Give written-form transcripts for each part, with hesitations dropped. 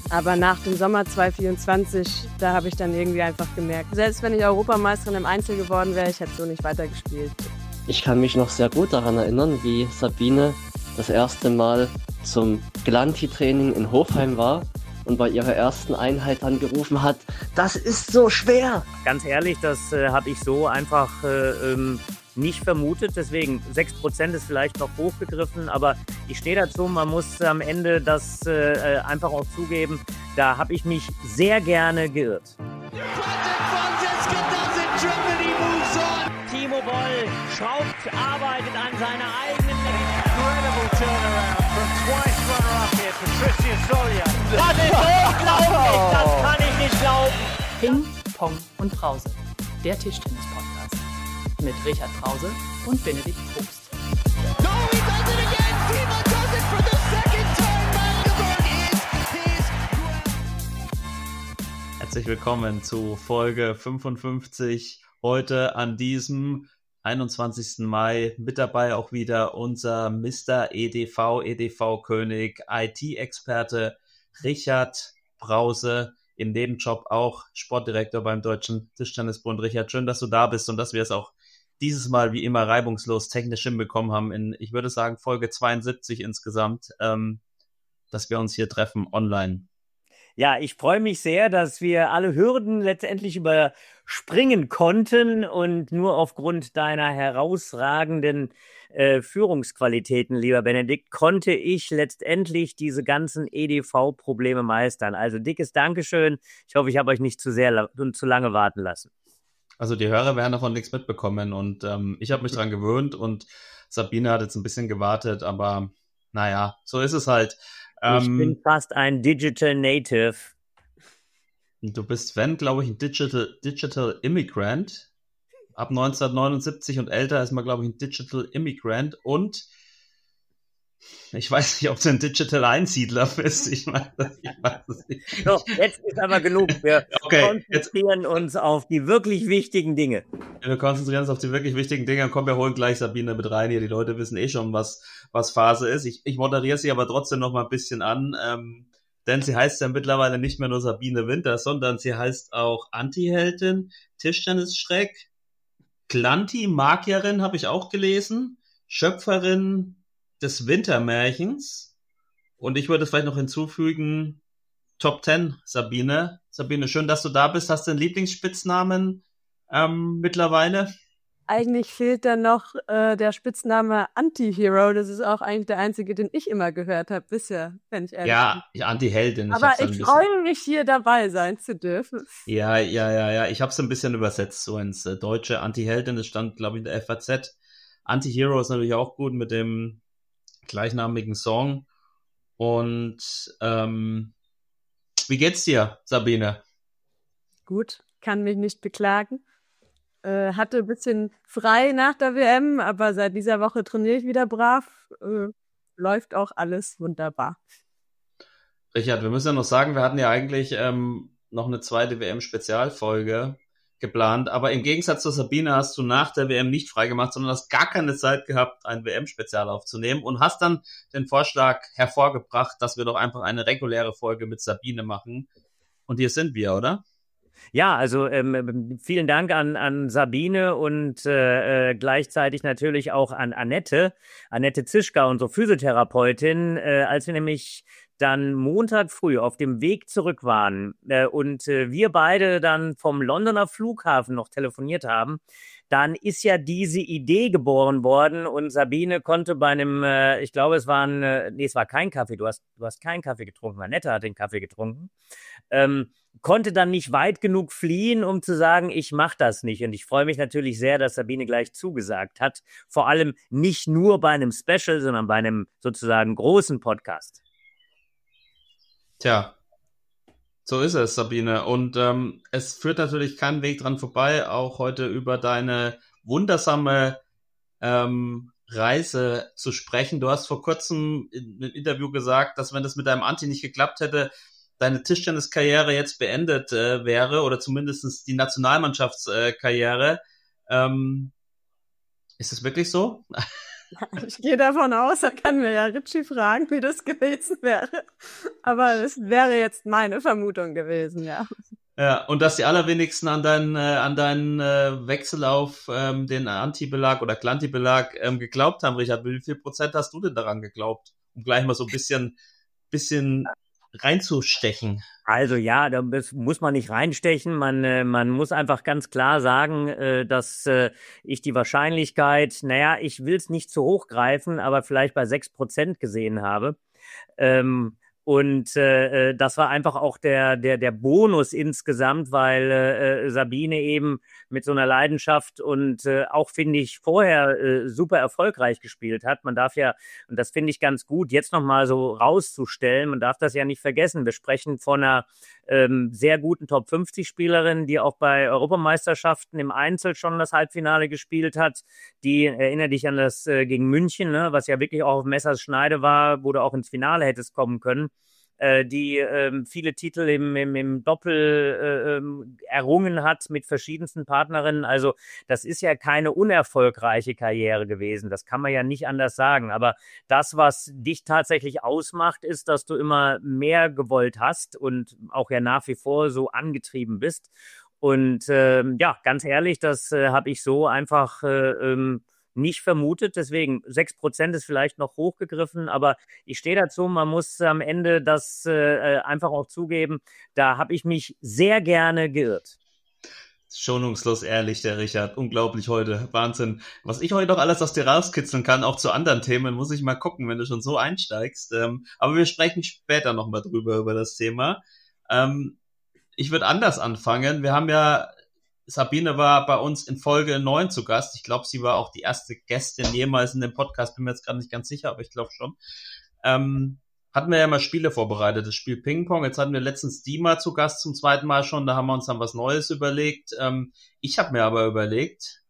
Aber nach dem Sommer 2024, da habe ich dann irgendwie einfach gemerkt, selbst wenn ich Europameisterin im Einzel geworden wäre, ich hätte so nicht weitergespielt. Ich kann mich noch sehr gut daran erinnern, wie Sabine das erste Mal zum Glanti-Training in Hofheim war und bei ihrer ersten Einheit dann gerufen hat, das ist so schwer. Ganz ehrlich, das habe ich so einfach nicht vermutet, deswegen 6% ist vielleicht noch hochgegriffen, aber ich stehe dazu, man muss am Ende das einfach auch zugeben, da habe ich mich sehr gerne geirrt. Timo Boll schraubt, arbeitet an seiner eigenen incredible turnaround from twice runner-up here, Patricia Solia. Das ist unglaublich, das kann ich nicht glauben. Ping, Pong und Brause, der Tischtennis-Podcast mit Richard Brause und Benedikt Probst. No, he does it again! Timo does it for the second time! Magdeburg is his ground! Herzlich willkommen zu Folge 55. Heute an diesem 21. Mai mit dabei auch wieder unser Mr. EDV-König, IT-Experte Richard Brause, im Nebenjob auch Sportdirektor beim Deutschen Tischtennisbund. Richard, schön, dass du da bist und dass wir es auch dieses Mal wie immer reibungslos technisch hinbekommen haben in, ich würde sagen, Folge 72 insgesamt, dass wir uns hier treffen online. Ja, ich freue mich sehr, dass wir alle Hürden letztendlich überspringen konnten und nur aufgrund deiner herausragenden Führungsqualitäten, lieber Benedikt, konnte ich letztendlich diese ganzen EDV-Probleme meistern. Also dickes Dankeschön. Ich hoffe, ich habe euch nicht zu lange warten lassen. Also die Hörer werden davon nichts mitbekommen und ich habe mich dran gewöhnt und Sabine hat jetzt ein bisschen gewartet, aber naja, so ist es halt. Ich bin fast ein Digital Native. Du bist, glaube ich, ein Digital Immigrant. Ab 1979 und älter ist man, glaube ich, ein Digital Immigrant und ich weiß nicht, ob du ein Digital Einsiedler bist. Ich weiß es nicht. So, jetzt ist aber genug. Wir konzentrieren uns auf die wirklich wichtigen Dinge. Wir konzentrieren uns auf die wirklich wichtigen Dinge. Komm, wir holen gleich Sabine mit rein hier. Die Leute wissen eh schon, was Phase ist. Ich moderiere sie aber trotzdem noch mal ein bisschen an, denn sie heißt ja mittlerweile nicht mehr nur Sabine Winter, sondern sie heißt auch Anti-Heldin, Tischtennis-Schreck, Glanti-Magierin, habe ich auch gelesen, Schöpferin des Wintermärchens und ich würde vielleicht noch hinzufügen, Top 10, Sabine. Sabine, schön, dass du da bist. Hast du einen Lieblingsspitznamen mittlerweile? Eigentlich fehlt da noch der Spitzname Anti-Hero. Das ist auch eigentlich der einzige, den ich immer gehört habe bisher, wenn ich ehrlich bin. Ja, Anti-Heldin. Aber ich freue mich, hier dabei sein zu dürfen. Ja. Ich habe es ein bisschen übersetzt, so ins Deutsche. Anti-Heldin, das stand, glaube ich, in der FAZ. Anti-Hero ist natürlich auch gut mit dem gleichnamigen Song. Und wie geht's dir, Sabine? Gut, kann mich nicht beklagen. Hatte ein bisschen frei nach der WM, aber seit dieser Woche trainiere ich wieder brav. Läuft auch alles wunderbar. Richard, wir müssen ja noch sagen, wir hatten ja eigentlich noch eine zweite WM-Spezialfolge geplant, aber im Gegensatz zu Sabine hast du nach der WM nicht freigemacht, sondern hast gar keine Zeit gehabt, ein WM-Spezial aufzunehmen und hast dann den Vorschlag hervorgebracht, dass wir doch einfach eine reguläre Folge mit Sabine machen. Und hier sind wir, oder? Ja, also vielen Dank an Sabine und gleichzeitig natürlich auch an Annette Zischka, unsere Physiotherapeutin, als wir nämlich dann Montag früh auf dem Weg zurück waren und wir beide dann vom Londoner Flughafen noch telefoniert haben, dann ist ja diese Idee geboren worden und Sabine konnte bei einem, ich glaube es war kein Kaffee, du hast keinen Kaffee getrunken, Annette hat den Kaffee getrunken, konnte dann nicht weit genug fliehen, um zu sagen, ich mache das nicht. Und ich freue mich natürlich sehr, dass Sabine gleich zugesagt hat, vor allem nicht nur bei einem Special, sondern bei einem sozusagen großen Podcast. Tja, so ist es, Sabine. Und es führt natürlich kein Weg dran vorbei, auch heute über deine wundersame Reise zu sprechen. Du hast vor kurzem in einem Interview gesagt, dass wenn das mit deinem Anti nicht geklappt hätte, deine Tischtenniskarriere jetzt beendet wäre oder zumindest die Nationalmannschaftskarriere. Ist das wirklich so? Ich gehe davon aus, da kann mir ja Richie fragen, wie das gewesen wäre. Aber es wäre jetzt meine Vermutung gewesen, ja. Ja, und dass die allerwenigsten an deinen Wechsel auf den Antibelag oder Glantibelag geglaubt haben, Richard. Wie viel Prozent hast du denn daran geglaubt? Um gleich mal so ein bisschen reinzustechen. Also ja, da muss man nicht reinstechen. Man muss einfach ganz klar sagen, dass ich die Wahrscheinlichkeit, ich will es nicht zu hoch greifen, aber vielleicht bei 6% gesehen habe. Und das war einfach auch der Bonus insgesamt, weil Sabine eben mit so einer Leidenschaft und auch, finde ich, vorher super erfolgreich gespielt hat. Man darf ja, und das finde ich ganz gut, jetzt nochmal so rauszustellen, man darf das ja nicht vergessen. Wir sprechen von einer sehr guten Top-50-Spielerin, die auch bei Europameisterschaften im Einzel schon das Halbfinale gespielt hat. Die, erinnere dich an das gegen München, ne, was ja wirklich auch auf Messers Schneide war, wo du auch ins Finale hättest kommen können. Die viele Titel im Doppel errungen hat mit verschiedensten Partnerinnen. Also das ist ja keine unerfolgreiche Karriere gewesen. Das kann man ja nicht anders sagen. Aber das, was dich tatsächlich ausmacht, ist, dass du immer mehr gewollt hast und auch ja nach wie vor so angetrieben bist. Und ganz ehrlich, das habe ich so einfach nicht vermutet, deswegen 6% ist vielleicht noch hochgegriffen, aber ich stehe dazu, man muss am Ende das einfach auch zugeben, da habe ich mich sehr gerne geirrt. Schonungslos ehrlich, der Richard, unglaublich heute, Wahnsinn. Was ich heute noch alles aus dir rauskitzeln kann, auch zu anderen Themen, muss ich mal gucken, wenn du schon so einsteigst, aber wir sprechen später nochmal drüber, über das Thema. Ich würde anders anfangen, wir haben ja Sabine war bei uns in Folge 9 zu Gast. Ich glaube, sie war auch die erste Gästin jemals in dem Podcast. Bin mir jetzt gerade nicht ganz sicher, aber ich glaube schon. Hatten wir ja mal Spiele vorbereitet. Das Spiel Ping-Pong. Jetzt hatten wir letztens Dima zu Gast zum zweiten Mal schon. Da haben wir uns dann was Neues überlegt. Ich habe mir aber überlegt,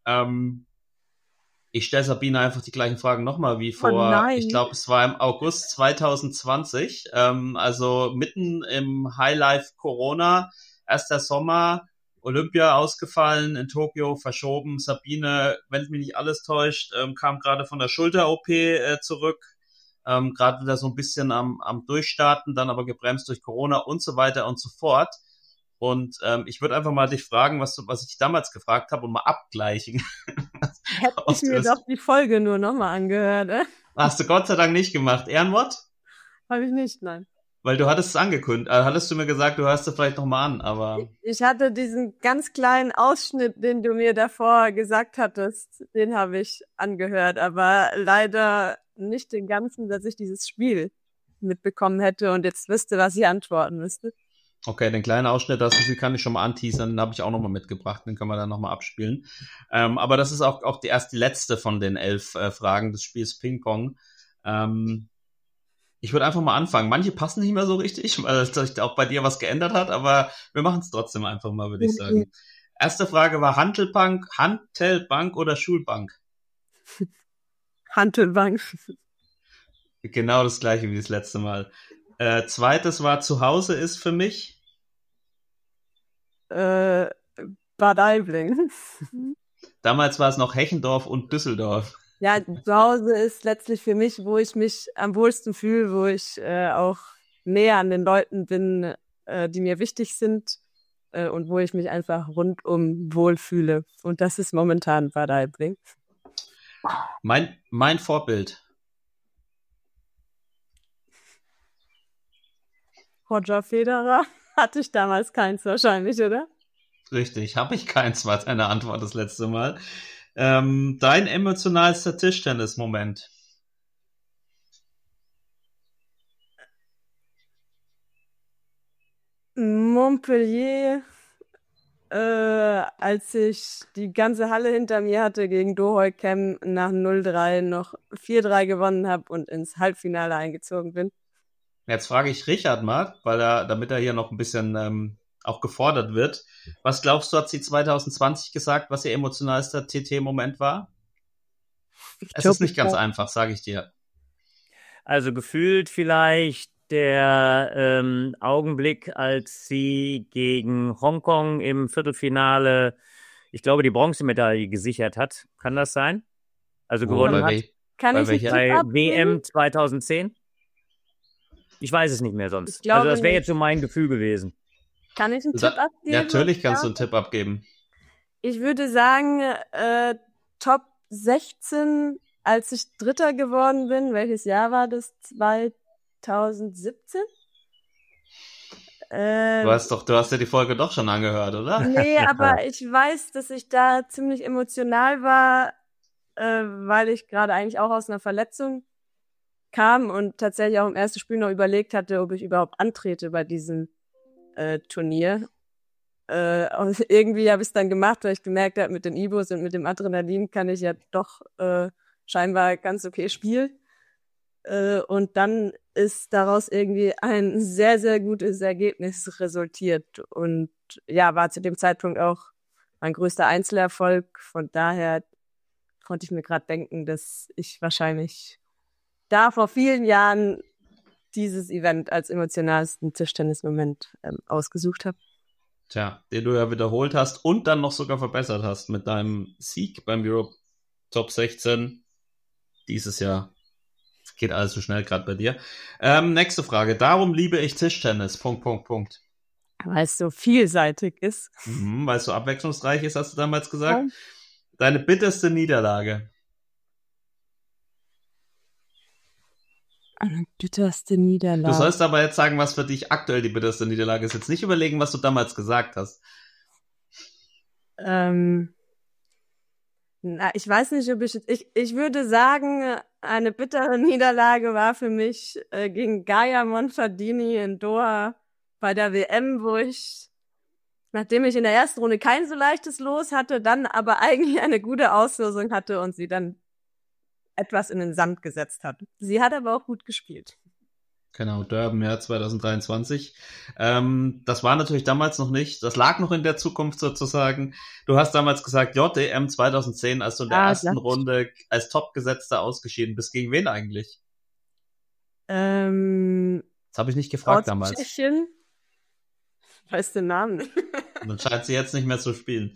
ich stelle Sabine einfach die gleichen Fragen nochmal wie vor, ich glaube, es war im August 2020. Also mitten im Highlife Corona, erster Sommer, Olympia ausgefallen, in Tokio verschoben. Sabine, wenn mich nicht alles täuscht, kam gerade von der Schulter-OP zurück. Gerade wieder so ein bisschen am Durchstarten, dann aber gebremst durch Corona und so weiter und so fort. Und ich würde einfach mal dich fragen, was ich dich damals gefragt habe und mal abgleichen. Hätte ich mir doch die Folge nur nochmal angehört. Hast du Gott sei Dank nicht gemacht. Ehrenwort? Habe ich nicht, nein. Weil du hattest es angekündigt, hattest du mir gesagt, du hörst es vielleicht nochmal an, aber... Ich hatte diesen ganz kleinen Ausschnitt, den du mir davor gesagt hattest, den habe ich angehört, aber leider nicht den ganzen, dass ich dieses Spiel mitbekommen hätte und jetzt wüsste, was ich antworten müsste. Okay, den kleinen Ausschnitt, das kann ich schon mal anteasern, den habe ich auch nochmal mitgebracht, den können wir dann nochmal abspielen. Aber das ist auch die letzte von den 11 Fragen des Spiels Ping-Pong. Ich würde einfach mal anfangen. Manche passen nicht mehr so richtig, weil sich auch bei dir was geändert hat, aber wir machen es trotzdem einfach mal, würde ich sagen. Erste Frage war Hantelbank oder Schulbank? Hantelbank. Genau das gleiche wie das letzte Mal. Zweites war Zuhause ist für mich? Bad Aibling. Damals war es noch Hechendorf und Düsseldorf. Ja, zu Hause ist letztlich für mich, wo ich mich am wohlsten fühle, wo ich auch näher an den Leuten bin, die mir wichtig sind und wo ich mich einfach rundum wohlfühle. Und das ist momentan Bad Aibling. Mein Vorbild. Roger Federer. Hatte ich damals keins wahrscheinlich, oder? Richtig, habe ich keins, war eine Antwort das letzte Mal. Dein emotionalster Tischtennis-Moment? Montpellier, als ich die ganze Halle hinter mir hatte gegen Do-Hoi Kem nach 0-3 noch 4-3 gewonnen habe und ins Halbfinale eingezogen bin. Jetzt frage ich Richard mal, damit er hier noch ein bisschen auch gefordert wird. Was glaubst du, hat sie 2020 gesagt, was ihr emotionalster TT-Moment war? Es ist nicht ganz einfach, sage ich dir. Also gefühlt vielleicht der Augenblick, als sie gegen Hongkong im Viertelfinale, ich glaube, die Bronzemedaille gesichert hat. Kann das sein? Also gewonnen hat. Kann Bei ich einen welcher? Tipp Bei abgeben? WM 2010? Ich weiß es nicht mehr sonst. Ich glaube Also das wäre nicht. jetzt so mein Gefühl gewesen. Kann ich einen Tipp abgeben? Natürlich kannst du einen Tipp abgeben. Ich würde sagen, Top 16, als ich Dritter geworden bin. Welches Jahr war das? 2017? Du hast ja die Folge doch schon angehört, oder? Nee, aber ich weiß, dass ich da ziemlich emotional war, weil ich gerade eigentlich auch aus einer Verletzung kam und tatsächlich auch im ersten Spiel noch überlegt hatte, ob ich überhaupt antrete bei diesem Turnier. Und irgendwie habe ich es dann gemacht, weil ich gemerkt habe, mit den Ibos und mit dem Adrenalin kann ich ja doch scheinbar ganz okay spielen. Und dann ist daraus irgendwie ein sehr, sehr gutes Ergebnis resultiert. Und ja, war zu dem Zeitpunkt auch mein größter Einzelerfolg. Von daher konnte ich mir gerade denken, dass ich wahrscheinlich da vor vielen Jahren dieses Event als emotionalsten Tischtennismoment ausgesucht habe. Tja, den du ja wiederholt hast und dann noch sogar verbessert hast mit deinem Sieg beim Europe Top 16 dieses Jahr. Es geht alles so schnell gerade bei dir. Nächste Frage. Darum liebe ich Tischtennis. .. Weil es so vielseitig ist. Weil es so abwechslungsreich ist, hast du damals gesagt. Ja. Deine bitterste Niederlage. Eine bitterste Niederlage. Du sollst aber jetzt sagen, was für dich aktuell die bitterste Niederlage ist. Jetzt nicht überlegen, was du damals gesagt hast. Ich weiß nicht, ob ich würde sagen, eine bittere Niederlage war für mich gegen Gaia Monfardini in Doha bei der WM, wo ich, nachdem ich in der ersten Runde kein so leichtes Los hatte, dann aber eigentlich eine gute Auslosung hatte und sie dann etwas in den Sand gesetzt hat. Sie hat aber auch gut gespielt. Genau, Durban, ja, 2023. Das war natürlich damals noch nicht, das lag noch in der Zukunft sozusagen. Du hast damals gesagt, JDM 2010, als du in der ersten Runde als Topgesetzter ausgeschieden bist. Gegen wen eigentlich? Das habe ich nicht gefragt damals. Tschechien. Ich weiß den Namen nicht. Dann scheint sie jetzt nicht mehr zu spielen.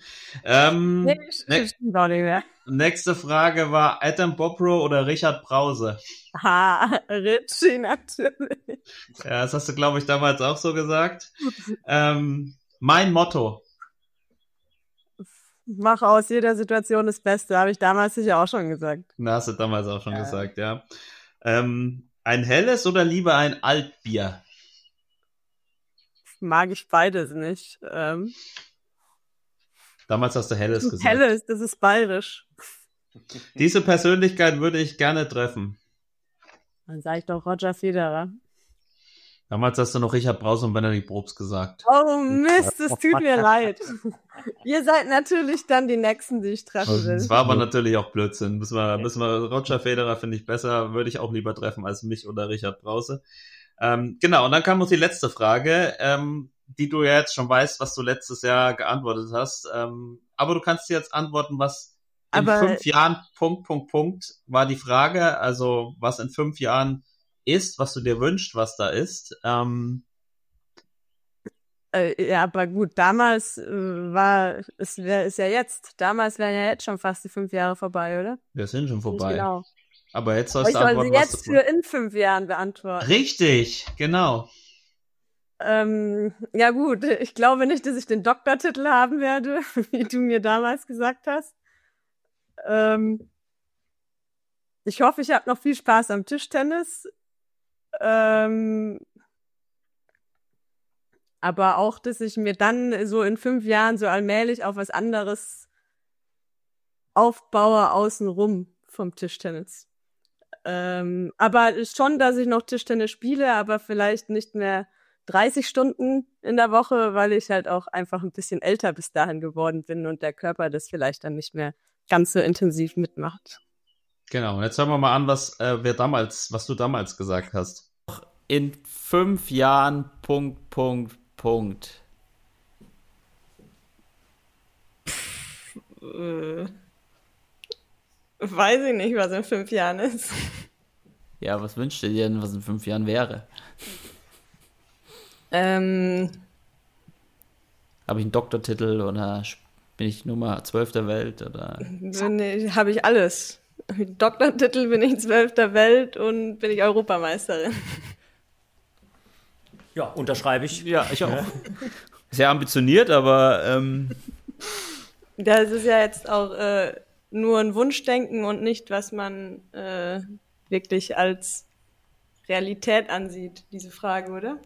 Nächste Frage war Adam Bobrow oder Richard Brause? Richie natürlich. Ja, das hast du, glaube ich, damals auch so gesagt. Mein Motto. Mach aus jeder Situation das Beste, habe ich damals sicher auch schon gesagt. Na, hast du damals auch schon gesagt, ja. Ein helles oder lieber ein Altbier? Mag ich beides nicht. Damals hast du helles gesagt. Helles, das ist bayerisch. Diese Persönlichkeit würde ich gerne treffen. Dann sage ich doch Roger Federer. Damals hast du noch Richard Brause und Benedikt Probst gesagt. Oh Mist, es tut mir leid. Ihr seid natürlich dann die Nächsten, die ich treffen will. Das war aber natürlich auch Blödsinn. Müssen wir Roger Federer finde ich besser, würde ich auch lieber treffen als mich oder Richard Brause. Genau, und dann kam uns die letzte Frage, die du ja jetzt schon weißt, was du letztes Jahr geantwortet hast. Aber du kannst jetzt antworten, was in 5 Jahren, war die Frage. Also, was in 5 Jahren ist, was du dir wünschst, was da ist. Ja, aber gut, damals ist ja jetzt. Damals wären ja jetzt schon fast die 5 Jahre vorbei, oder? Wir sind schon vorbei. Genau. Aber jetzt sollst du antworten, was du... Ich soll sie jetzt für in 5 Jahren beantworten. Richtig, genau. Ja gut, ich glaube nicht, dass ich den Doktortitel haben werde, wie du mir damals gesagt hast. Ich hoffe, ich habe noch viel Spaß am Tischtennis. Aber auch, dass ich mir dann so in 5 Jahren so allmählich auf was anderes aufbaue außenrum vom Tischtennis. Aber schon, dass ich noch Tischtennis spiele, aber vielleicht nicht mehr 30 Stunden in der Woche, weil ich halt auch einfach ein bisschen älter bis dahin geworden bin und der Körper das vielleicht dann nicht mehr ganz so intensiv mitmacht. Genau, jetzt hören wir mal an, was du damals gesagt hast. In 5 Jahren, .. Weiß ich nicht, was in 5 Jahren ist. Ja, was wünschst du dir denn, was in 5 Jahren wäre? Habe ich einen Doktortitel oder bin ich Nummer 12 der Welt? Oder? Habe ich alles. Mit Doktortitel bin ich 12. Welt und bin ich Europameisterin. Ja, unterschreibe ich. Ja, ich auch. Sehr ambitioniert, aber Das ist ja jetzt auch nur ein Wunschdenken und nicht, was man wirklich als Realität ansieht, diese Frage, oder?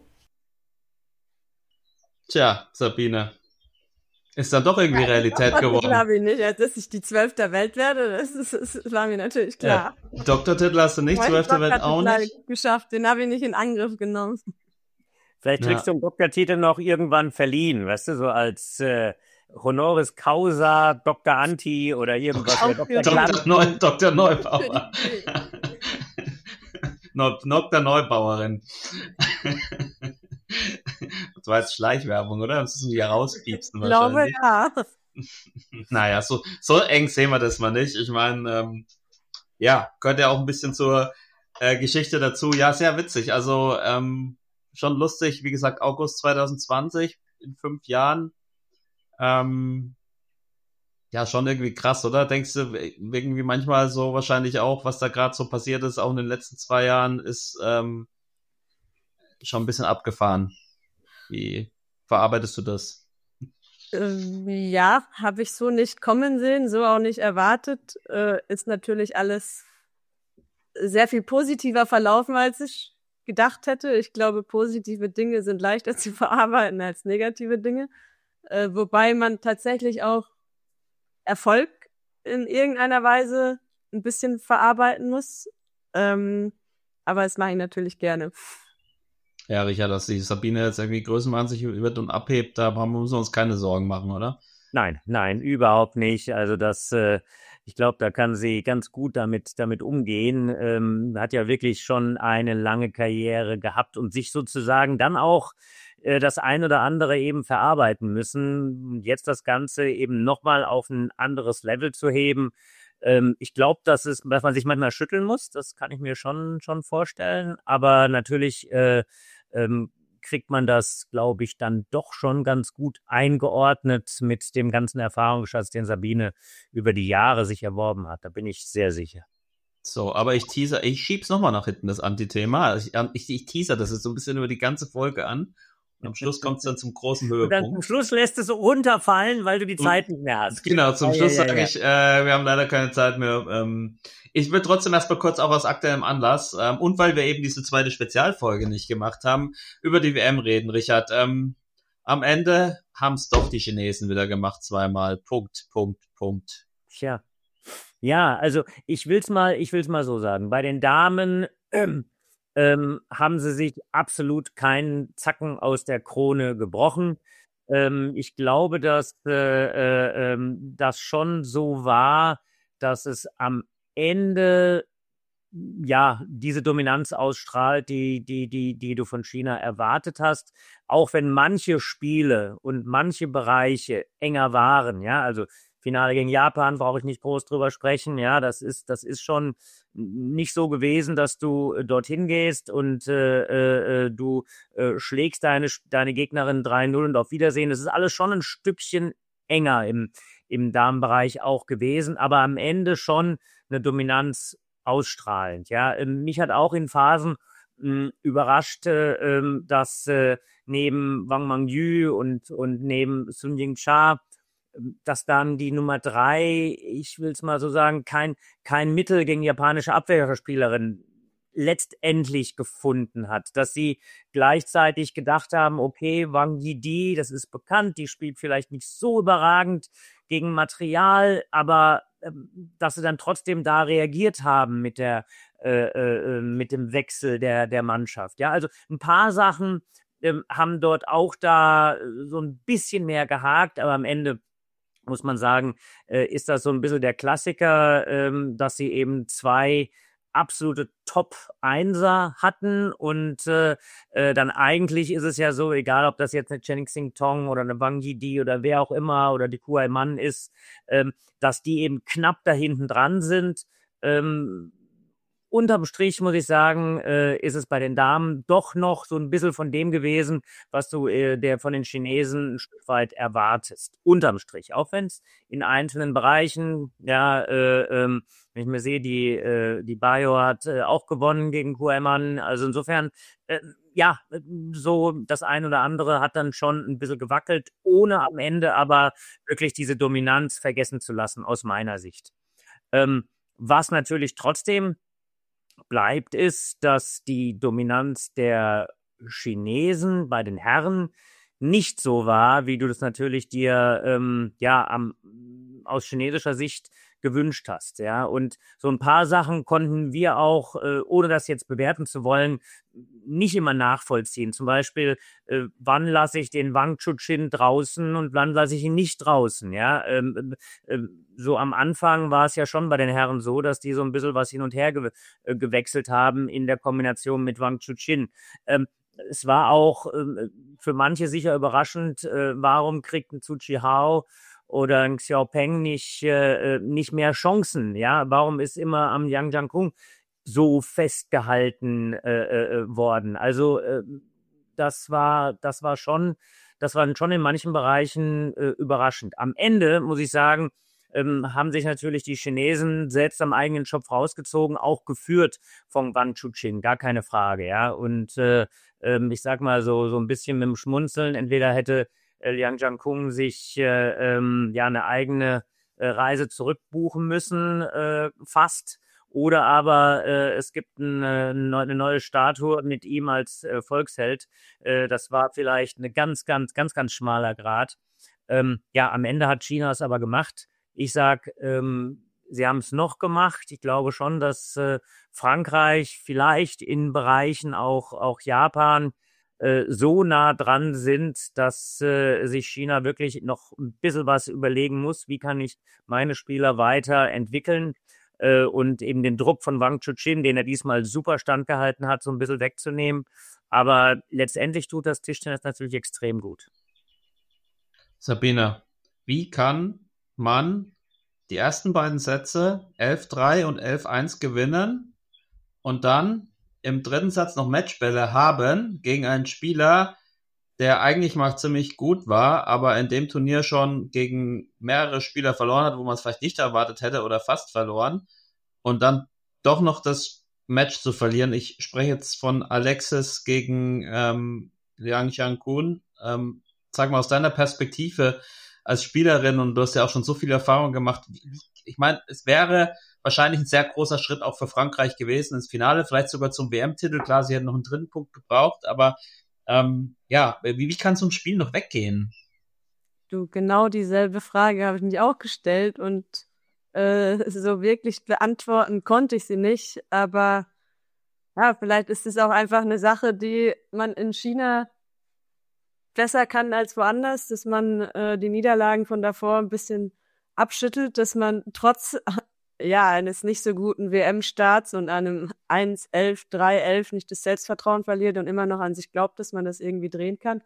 Tja, Sabine. Ist dann doch irgendwie Realität geworden. Glaube ich nicht. Dass ich die 12. Welt werde, das war mir natürlich klar. Ja, Doktortitel hast du nicht, 12. Welt auch nicht. Geschafft, den habe ich nicht in Angriff genommen. Vielleicht kriegst du einen Doktortitel noch irgendwann verliehen, weißt du, so als Honoris Causa, Dr. Anti oder irgendwas. Dr. Neubauer. Dr. Neubauerin. Das war jetzt Schleichwerbung, oder? Das müssen wir hier rauspiepsen wahrscheinlich. Ich glaube, ja. Naja, so eng sehen wir das mal nicht. Ich meine, gehört ja auch ein bisschen zur Geschichte dazu. Ja, sehr witzig. Also schon lustig. Wie gesagt, August 2020, in 5 Jahren. Ja, schon irgendwie krass, oder? Denkst du irgendwie manchmal so wahrscheinlich auch, was da gerade so passiert ist, auch in den letzten 2 Jahren, ist schon ein bisschen abgefahren. Wie verarbeitest du das? Ja, habe ich so nicht kommen sehen, so auch nicht erwartet. Ist natürlich alles sehr viel positiver verlaufen, als ich gedacht hätte. Ich glaube, positive Dinge sind leichter zu verarbeiten als negative Dinge. Wobei man tatsächlich auch Erfolg in irgendeiner Weise ein bisschen verarbeiten muss. Aber das mache ich natürlich gerne. Ja, Richard, dass die Sabine jetzt irgendwie größenwahnsinnig wird und abhebt, da müssen wir uns keine Sorgen machen, oder? Nein, überhaupt nicht. Also ich glaube, da kann sie ganz gut damit umgehen. Hat ja wirklich schon eine lange Karriere gehabt und sich sozusagen dann auch das ein oder andere eben verarbeiten müssen. Jetzt das Ganze eben nochmal auf ein anderes Level zu heben. Ich glaube, dass man sich manchmal schütteln muss. Das kann ich mir schon vorstellen. Aber natürlich kriegt man das, glaube ich, dann doch schon ganz gut eingeordnet mit dem ganzen Erfahrungsschatz, den Sabine über die Jahre sich erworben hat. Da bin ich sehr sicher. So, aber ich schieb's nochmal nach hinten, das Antithema. Ich teaser das jetzt so ein bisschen über die ganze Folge an. Und am Schluss kommt's dann zum großen Höhepunkt. Und dann zum Schluss lässt es so runterfallen, weil du die Zeit nicht mehr hast. Genau, zum Schluss sage ich, wir haben leider keine Zeit mehr. Ich will trotzdem erstmal kurz auch aus aktuellem Anlass und weil wir eben diese zweite Spezialfolge nicht gemacht haben, über die WM reden, Richard. Am Ende haben's doch die Chinesen wieder gemacht, 2-mal. Punkt. Tja. Ja, also ich will's mal so sagen. Bei den Damen haben sie sich absolut keinen Zacken aus der Krone gebrochen. Ich glaube, dass das schon so war, dass es am Ende diese Dominanz ausstrahlt, die du von China erwartet hast, auch wenn manche Spiele und manche Bereiche enger waren, ja, also Finale gegen Japan brauche ich nicht groß drüber sprechen, ja, das ist schon nicht so gewesen, dass du dorthin gehst und du schlägst deine Gegnerin 3-0 und auf Wiedersehen. Das ist alles schon ein Stückchen enger im Damenbereich auch gewesen, aber am Ende schon eine Dominanz ausstrahlend. Ja, mich hat auch in Phasen überrascht, dass neben Wang Mengyu und neben Sun Ying-cha, dass dann die Nummer 3, ich will es mal so sagen, kein Mittel gegen japanische Abwehrspielerin letztendlich gefunden hat, dass sie gleichzeitig gedacht haben, okay, Wang Yidi, das ist bekannt, die spielt vielleicht nicht so überragend gegen Material, aber dass sie dann trotzdem da reagiert haben mit dem Wechsel der Mannschaft. Ja, also ein paar Sachen haben dort auch da so ein bisschen mehr gehakt, aber am Ende muss man sagen, ist das so ein bisschen der Klassiker, dass sie eben 2 absolute Top-Einser hatten und dann eigentlich ist es ja so, egal ob das jetzt eine Chen Xingtong oder eine Wang Yidi oder wer auch immer oder die Kuai Man ist, dass die eben knapp da hinten dran sind unterm Strich muss ich sagen, ist es bei den Damen doch noch so ein bisschen von dem gewesen, was du von den Chinesen ein Stück weit erwartest. Unterm Strich. Auch wenn es in einzelnen Bereichen, wenn ich mir sehe, die Bayo hat auch gewonnen gegen Kuhlmann. Also insofern, so das ein oder andere hat dann schon ein bisschen gewackelt, ohne am Ende aber wirklich diese Dominanz vergessen zu lassen, aus meiner Sicht. Was natürlich trotzdem bleibt, ist, dass die Dominanz der Chinesen bei den Herren nicht so war, wie du das natürlich dir aus chinesischer Sicht gewünscht hast, ja. Und so ein paar Sachen konnten wir auch, ohne das jetzt bewerten zu wollen, nicht immer nachvollziehen. Zum Beispiel, wann lasse ich den Wang Chuqin draußen und wann lasse ich ihn nicht draußen, ja. So am Anfang war es ja schon bei den Herren so, dass die so ein bisschen was hin und her gewechselt haben in der Kombination mit Wang Chuqin. Es war auch für manche sicher überraschend, warum kriegt ein Zhu Zhihao oder ein Xiaopeng nicht mehr Chancen, ja? Warum ist immer am Yang Jiankun so festgehalten worden? Also das war schon in manchen Bereichen überraschend. Am Ende muss ich sagen, haben sich natürlich die Chinesen selbst am eigenen Schopf rausgezogen, auch geführt von Wang Chuqin, gar keine Frage, ja. Und ich sag mal so ein bisschen mit dem Schmunzeln, entweder hätte Liang Jiankun sich eine eigene Reise zurückbuchen müssen, fast. Oder aber es gibt eine neue Statue mit ihm als Volksheld. Das war vielleicht eine ganz, ganz, ganz, ganz schmaler Grat. Am Ende hat China es aber gemacht. Ich sag, sie haben es noch gemacht. Ich glaube schon, dass Frankreich vielleicht in Bereichen auch Japan so nah dran sind, dass sich China wirklich noch ein bisschen was überlegen muss. Wie kann ich meine Spieler weiterentwickeln und eben den Druck von Wang Chuqin, den er diesmal super standgehalten hat, so ein bisschen wegzunehmen. Aber letztendlich tut das Tischtennis natürlich extrem gut. Sabine, wie kann man die ersten beiden Sätze 11-3 und 11-1 gewinnen und dann im dritten Satz noch Matchbälle haben gegen einen Spieler, der eigentlich mal ziemlich gut war, aber in dem Turnier schon gegen mehrere Spieler verloren hat, wo man es vielleicht nicht erwartet hätte oder fast verloren, und dann doch noch das Match zu verlieren. Ich spreche jetzt von Alexis gegen Liang Jiankun. Sag mal aus deiner Perspektive als Spielerin, und du hast ja auch schon so viel Erfahrung gemacht, ich meine, es wäre wahrscheinlich ein sehr großer Schritt auch für Frankreich gewesen ins Finale, vielleicht sogar zum WM-Titel. Klar, sie hätten noch einen dritten Punkt gebraucht, aber wie kann so ein Spiel noch weggehen? Du, genau dieselbe Frage habe ich mich auch gestellt und so wirklich beantworten konnte ich sie nicht, aber ja, vielleicht ist es auch einfach eine Sache, die man in China besser kann als woanders, dass man die Niederlagen von davor ein bisschen abschüttelt, dass man trotz eines nicht so guten WM-Starts und einem 1-11, 3-11 nicht das Selbstvertrauen verliert und immer noch an sich glaubt, dass man das irgendwie drehen kann.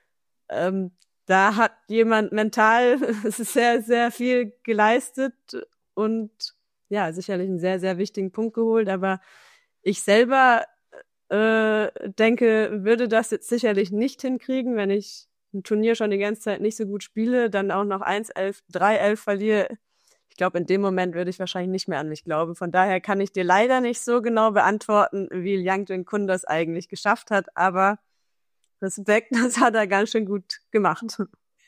Da hat jemand mental sehr, sehr viel geleistet und ja, sicherlich einen sehr, sehr wichtigen Punkt geholt, aber ich selber denke, würde das jetzt sicherlich nicht hinkriegen, wenn ich ein Turnier schon die ganze Zeit nicht so gut spiele, dann auch noch 1-11, 3-11 verliere. Ich glaube, in dem Moment würde ich wahrscheinlich nicht mehr an mich glauben. Von daher kann ich dir leider nicht so genau beantworten, wie Liang Jiankun das eigentlich geschafft hat, aber Respekt, das hat er ganz schön gut gemacht.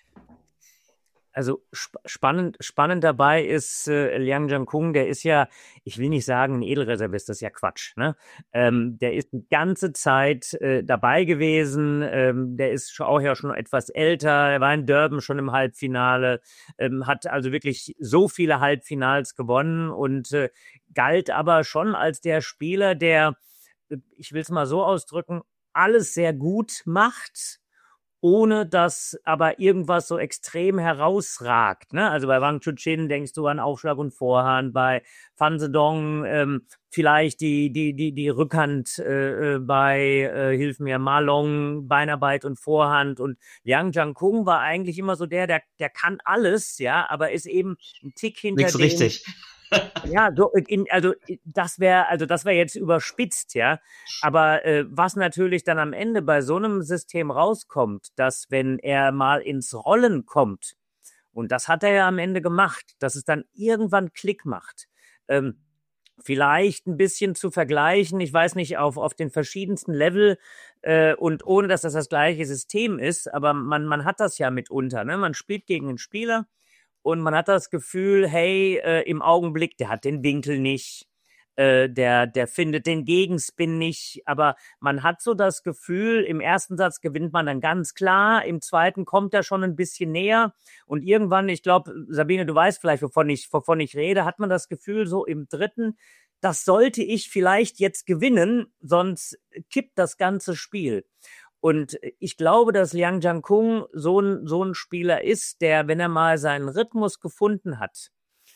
Also spannend dabei ist Liang Jiankun, der ist ja, ich will nicht sagen ein Edelreservist, das ist ja Quatsch, ne? Der ist die ganze Zeit dabei gewesen, der ist auch ja schon etwas älter, er war in Durban schon im Halbfinale, hat also wirklich so viele Halbfinals gewonnen und galt aber schon als der Spieler, der, ich will es mal so ausdrücken, alles sehr gut macht, ohne dass aber irgendwas so extrem herausragt, ne? Also bei Wang Chuqin denkst du an Aufschlag und Vorhand, bei Fan Zedong vielleicht die Rückhand bei hilf mir, Ma Long, Beinarbeit und Vorhand, und Liang Jiankun war eigentlich immer so der kann alles, ja, aber ist eben ein Tick hinter Nichts richtig. Ja, das wäre jetzt überspitzt, ja. Aber was natürlich dann am Ende bei so einem System rauskommt, dass wenn er mal ins Rollen kommt, und das hat er ja am Ende gemacht, dass es dann irgendwann Klick macht. Vielleicht ein bisschen zu vergleichen, ich weiß nicht, auf den verschiedensten Level und ohne, dass das gleiche System ist, aber man hat das ja mitunter, ne? Man spielt gegen einen Spieler und man hat das Gefühl, hey, im Augenblick, der hat den Winkel nicht, der findet den Gegenspin nicht, aber man hat so das Gefühl, im ersten Satz gewinnt man dann ganz klar, im zweiten kommt er schon ein bisschen näher und irgendwann, ich glaube, Sabine, du weißt vielleicht, wovon ich rede, hat man das Gefühl, so im dritten, das sollte ich vielleicht jetzt gewinnen, sonst kippt das ganze Spiel. Und ich glaube, dass Liang Jiankun so ein Spieler ist, der, wenn er mal seinen Rhythmus gefunden hat,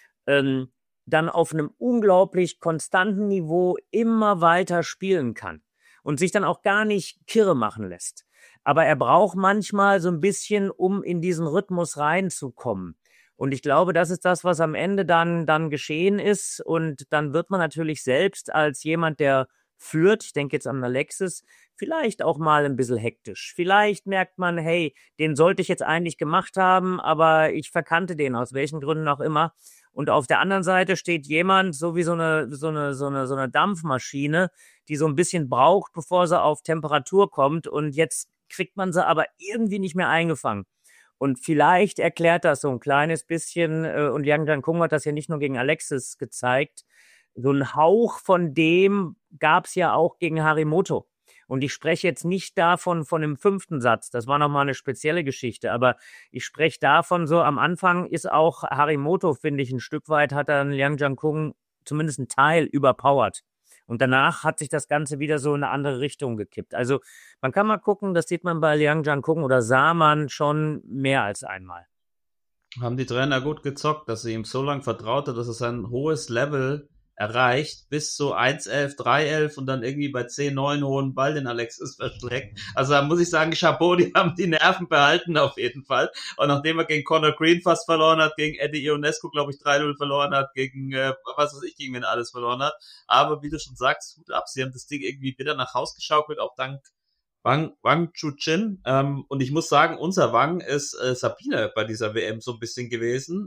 dann auf einem unglaublich konstanten Niveau immer weiter spielen kann und sich dann auch gar nicht kirre machen lässt. Aber er braucht manchmal so ein bisschen, um in diesen Rhythmus reinzukommen. Und ich glaube, das ist das, was am Ende dann geschehen ist. Und dann wird man natürlich selbst als jemand, der führt, ich denke jetzt an Alexis, vielleicht auch mal ein bisschen hektisch. Vielleicht merkt man, hey, den sollte ich jetzt eigentlich gemacht haben, aber ich verkannte den, aus welchen Gründen auch immer. Und auf der anderen Seite steht jemand, so wie so eine Dampfmaschine, die so ein bisschen braucht, bevor sie auf Temperatur kommt. Und jetzt kriegt man sie aber irgendwie nicht mehr eingefangen. Und vielleicht erklärt das so ein kleines bisschen, und Liang Jiankun hat das ja nicht nur gegen Alexis gezeigt, so ein Hauch von dem gab es ja auch gegen Harimoto. Und ich spreche jetzt nicht davon von dem 5. Satz, das war nochmal eine spezielle Geschichte, aber ich spreche davon so, am Anfang ist auch Harimoto, finde ich, ein Stück weit hat dann Liang Jiankun zumindest einen Teil überpowert. Und danach hat sich das Ganze wieder so in eine andere Richtung gekippt. Also man kann mal gucken, das sieht man bei Liang Jiankun oder sah man schon mehr als einmal. Haben die Trainer gut gezockt, dass sie ihm so lange vertraute, dass er sein hohes Level erreicht, bis zu 1-11, 3-11 und dann irgendwie bei 10-9 hohen Ball den Alexis verschlägt. Also da muss ich sagen, Chapeau, die haben die Nerven behalten auf jeden Fall. Und nachdem er gegen Conor Green fast verloren hat, gegen Eddie Ionescu, glaube ich, 3-0 verloren hat, gegen, was weiß ich, gegen wen alles verloren hat. Aber wie du schon sagst, Hut ab, sie haben das Ding irgendwie wieder nach Haus geschaukelt, auch dank Wang Chuqin. Und ich muss sagen, unser Wang ist Sabine bei dieser WM so ein bisschen gewesen.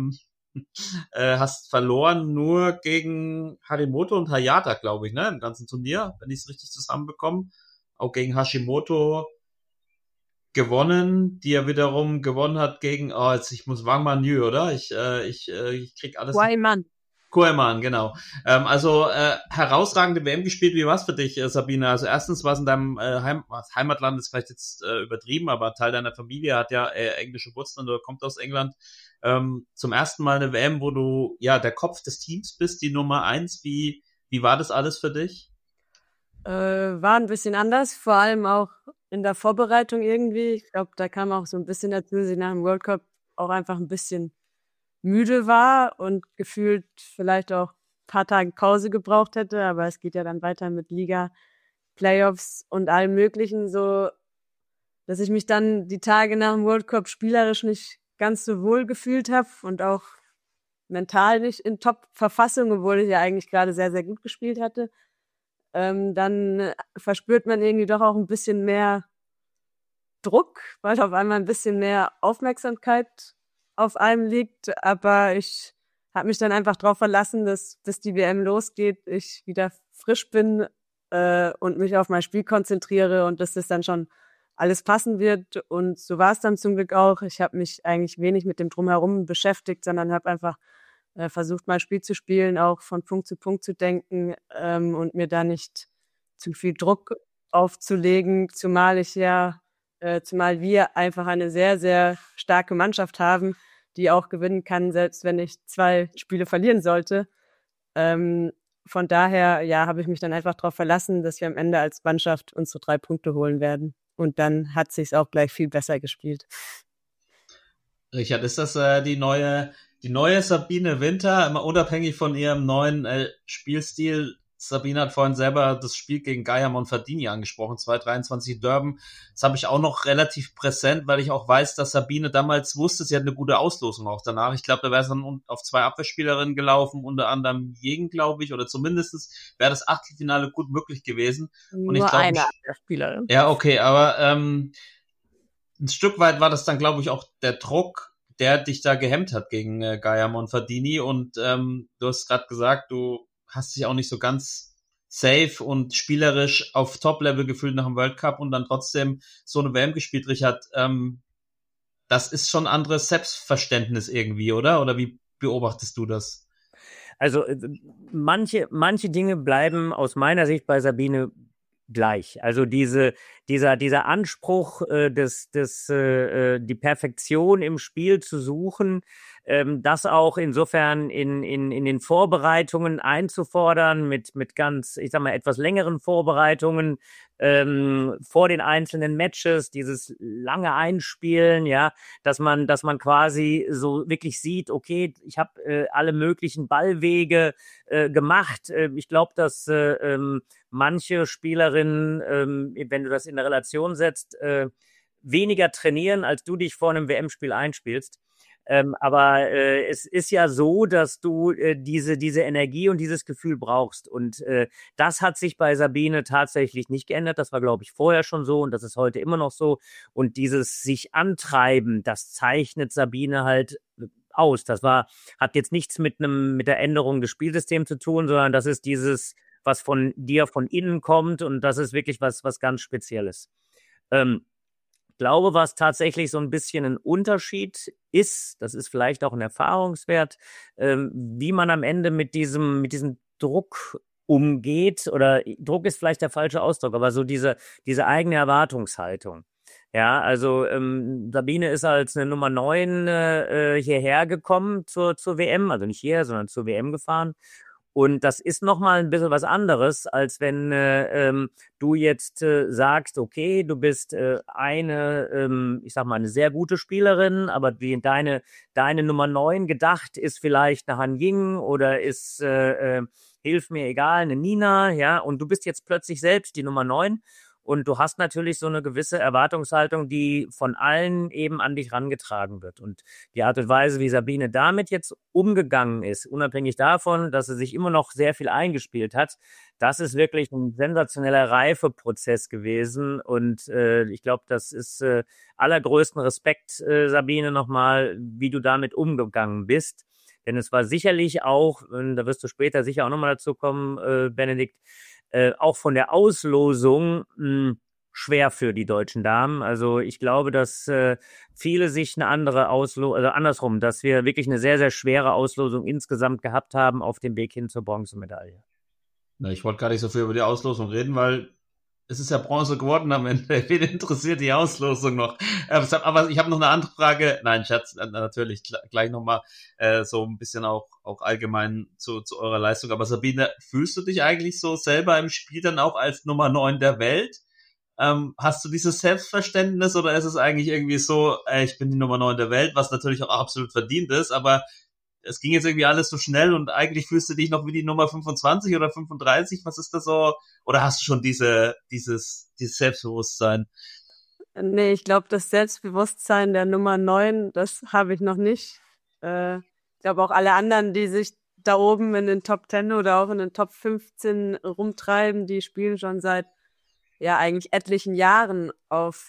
Hast verloren nur gegen Harimoto und Hayata, glaube ich, ne, im ganzen Turnier, wenn ich es richtig zusammenbekomme. Auch gegen Hashimoto gewonnen, die er wiederum gewonnen hat gegen, ich muss Wang Manyu, oder? Ich krieg alles. Koeman, genau. Herausragende WM gespielt. Wie war's für dich, Sabine? Also erstens war es in deinem Heimatland, ist vielleicht jetzt übertrieben, aber Teil deiner Familie hat ja englische Wurzeln oder kommt aus England. Zum ersten Mal eine WM, wo du ja der Kopf des Teams bist, die Nummer 1. Wie war das alles für dich? War ein bisschen anders, vor allem auch in der Vorbereitung irgendwie. Ich glaube, da kam auch so ein bisschen dazu, dass ich nach dem World Cup auch einfach ein bisschen müde war und gefühlt vielleicht auch ein paar Tage Pause gebraucht hätte, aber es geht ja dann weiter mit Liga, Playoffs und allem Möglichen, so dass ich mich dann die Tage nach dem World Cup spielerisch nicht ganz so wohl gefühlt habe und auch mental nicht in Top-Verfassung, obwohl ich ja eigentlich gerade sehr, sehr gut gespielt hatte. Dann verspürt man irgendwie doch auch ein bisschen mehr Druck, weil auf einmal ein bisschen mehr Aufmerksamkeit auf einem liegt. Aber ich habe mich dann einfach darauf verlassen, dass bis die WM losgeht, ich wieder frisch bin und mich auf mein Spiel konzentriere und dass das dann schon alles passen wird. Und so war es dann zum Glück auch. Ich habe mich eigentlich wenig mit dem Drumherum beschäftigt, sondern habe einfach versucht, mein Spiel zu spielen, auch von Punkt zu Punkt zu denken und mir da nicht zu viel Druck aufzulegen, zumal wir einfach eine sehr, sehr starke Mannschaft haben, die auch gewinnen kann, selbst wenn ich 2 Spiele verlieren sollte. Von daher, ja, habe ich mich dann einfach darauf verlassen, dass wir am Ende als Mannschaft unsere 3 Punkte holen werden. Und dann hat sich's auch gleich viel besser gespielt. Richard, ist das die neue Sabine Winter, immer unabhängig von ihrem neuen Spielstil, Sabine hat vorhin selber das Spiel gegen Gaia Monfardini angesprochen, 223 Durban. Das habe ich auch noch relativ präsent, weil ich auch weiß, dass Sabine damals wusste, sie hat eine gute Auslosung auch danach. Ich glaube, da wäre es dann auf 2 Abwehrspielerinnen gelaufen, unter anderem Jegen, glaube ich, oder zumindest wäre das Achtelfinale gut möglich gewesen. Und ich Nur glaube, eine Abwehrspielerin. ja, okay, aber ein Stück weit war das dann, glaube ich, auch der Druck, der dich da gehemmt hat gegen Gaia Monfardini. Und du hast gerade gesagt, du hast dich auch nicht so ganz safe und spielerisch auf Top-Level gefühlt nach dem World Cup und dann trotzdem so eine WM gespielt, Richard. Das ist schon ein anderes Selbstverständnis irgendwie, oder? Oder wie beobachtest du das? Also manche Dinge bleiben aus meiner Sicht bei Sabine gleich. Also dieser Anspruch, die Perfektion im Spiel zu suchen, das auch insofern in den Vorbereitungen einzufordern mit ganz, ich sag mal, etwas längeren Vorbereitungen vor den einzelnen Matches, dieses lange Einspielen, ja, dass man quasi so wirklich sieht, okay, ich habe alle möglichen Ballwege gemacht. Ich glaube, dass manche Spielerinnen, wenn du das in eine Relation setzt, weniger trainieren, als du dich vor einem WM-Spiel einspielst. Aber es ist ja so, dass du diese Energie und dieses Gefühl brauchst. Und das hat sich bei Sabine tatsächlich nicht geändert. Das war, glaube ich, vorher schon so und das ist heute immer noch so. Und dieses sich antreiben, das zeichnet Sabine halt aus. Hat jetzt nichts mit der Änderung des Spielsystems zu tun, sondern das ist dieses, was von dir von innen kommt und das ist wirklich was ganz Spezielles. Glaube, was tatsächlich so ein bisschen ein Unterschied ist, das ist vielleicht auch ein Erfahrungswert, wie man am Ende mit diesem Druck umgeht, oder Druck ist vielleicht der falsche Ausdruck, aber so diese eigene Erwartungshaltung. Ja, also Sabine ist als eine Nummer 9 hierher gekommen zur WM, also nicht hierher, sondern zur WM gefahren. Und das ist nochmal ein bisschen was anderes, als wenn du jetzt sagst, okay, du bist ich sag mal, eine sehr gute Spielerin, aber wie deine Nummer 9 gedacht ist vielleicht eine Han Ying oder ist, hilf mir, egal, eine Nina, ja, und du bist jetzt plötzlich selbst die Nummer 9. Und du hast natürlich so eine gewisse Erwartungshaltung, die von allen eben an dich rangetragen wird. Und die Art und Weise, wie Sabine damit jetzt umgegangen ist, unabhängig davon, dass sie sich immer noch sehr viel eingespielt hat, das ist wirklich ein sensationeller Reifeprozess gewesen. Und ich glaube, das ist allergrößten Respekt, Sabine, nochmal, wie du damit umgegangen bist. Denn es war sicherlich auch, da wirst du später sicher auch nochmal dazu kommen, Benedikt, auch von der Auslosung schwer für die deutschen Damen. Also ich glaube, dass viele sich eine andere andersrum, dass wir wirklich eine sehr, sehr schwere Auslosung insgesamt gehabt haben auf dem Weg hin zur Bronzemedaille. Na, ich wollte gar nicht so viel über die Auslosung reden, weil es ist ja Bronze geworden am Ende. Wen interessiert die Auslosung noch? Aber ich habe noch eine andere Frage. Nein, Schatz, natürlich gleich nochmal so ein bisschen auch allgemein zu eurer Leistung. Aber Sabine, fühlst du dich eigentlich so selber im Spiel dann auch als Nummer 9 der Welt? Hast du dieses Selbstverständnis oder ist es eigentlich irgendwie so, ich bin die Nummer 9 der Welt, was natürlich auch absolut verdient ist, aber es ging jetzt irgendwie alles so schnell und eigentlich fühlst du dich noch wie die Nummer 25 oder 35. Was ist das so? Oder hast du schon dieses Selbstbewusstsein? Nee, ich glaube, das Selbstbewusstsein der Nummer 9, das habe ich noch nicht. Ich glaube auch alle anderen, die sich da oben in den Top 10 oder auch in den Top 15 rumtreiben, die spielen schon seit eigentlich etlichen Jahren auf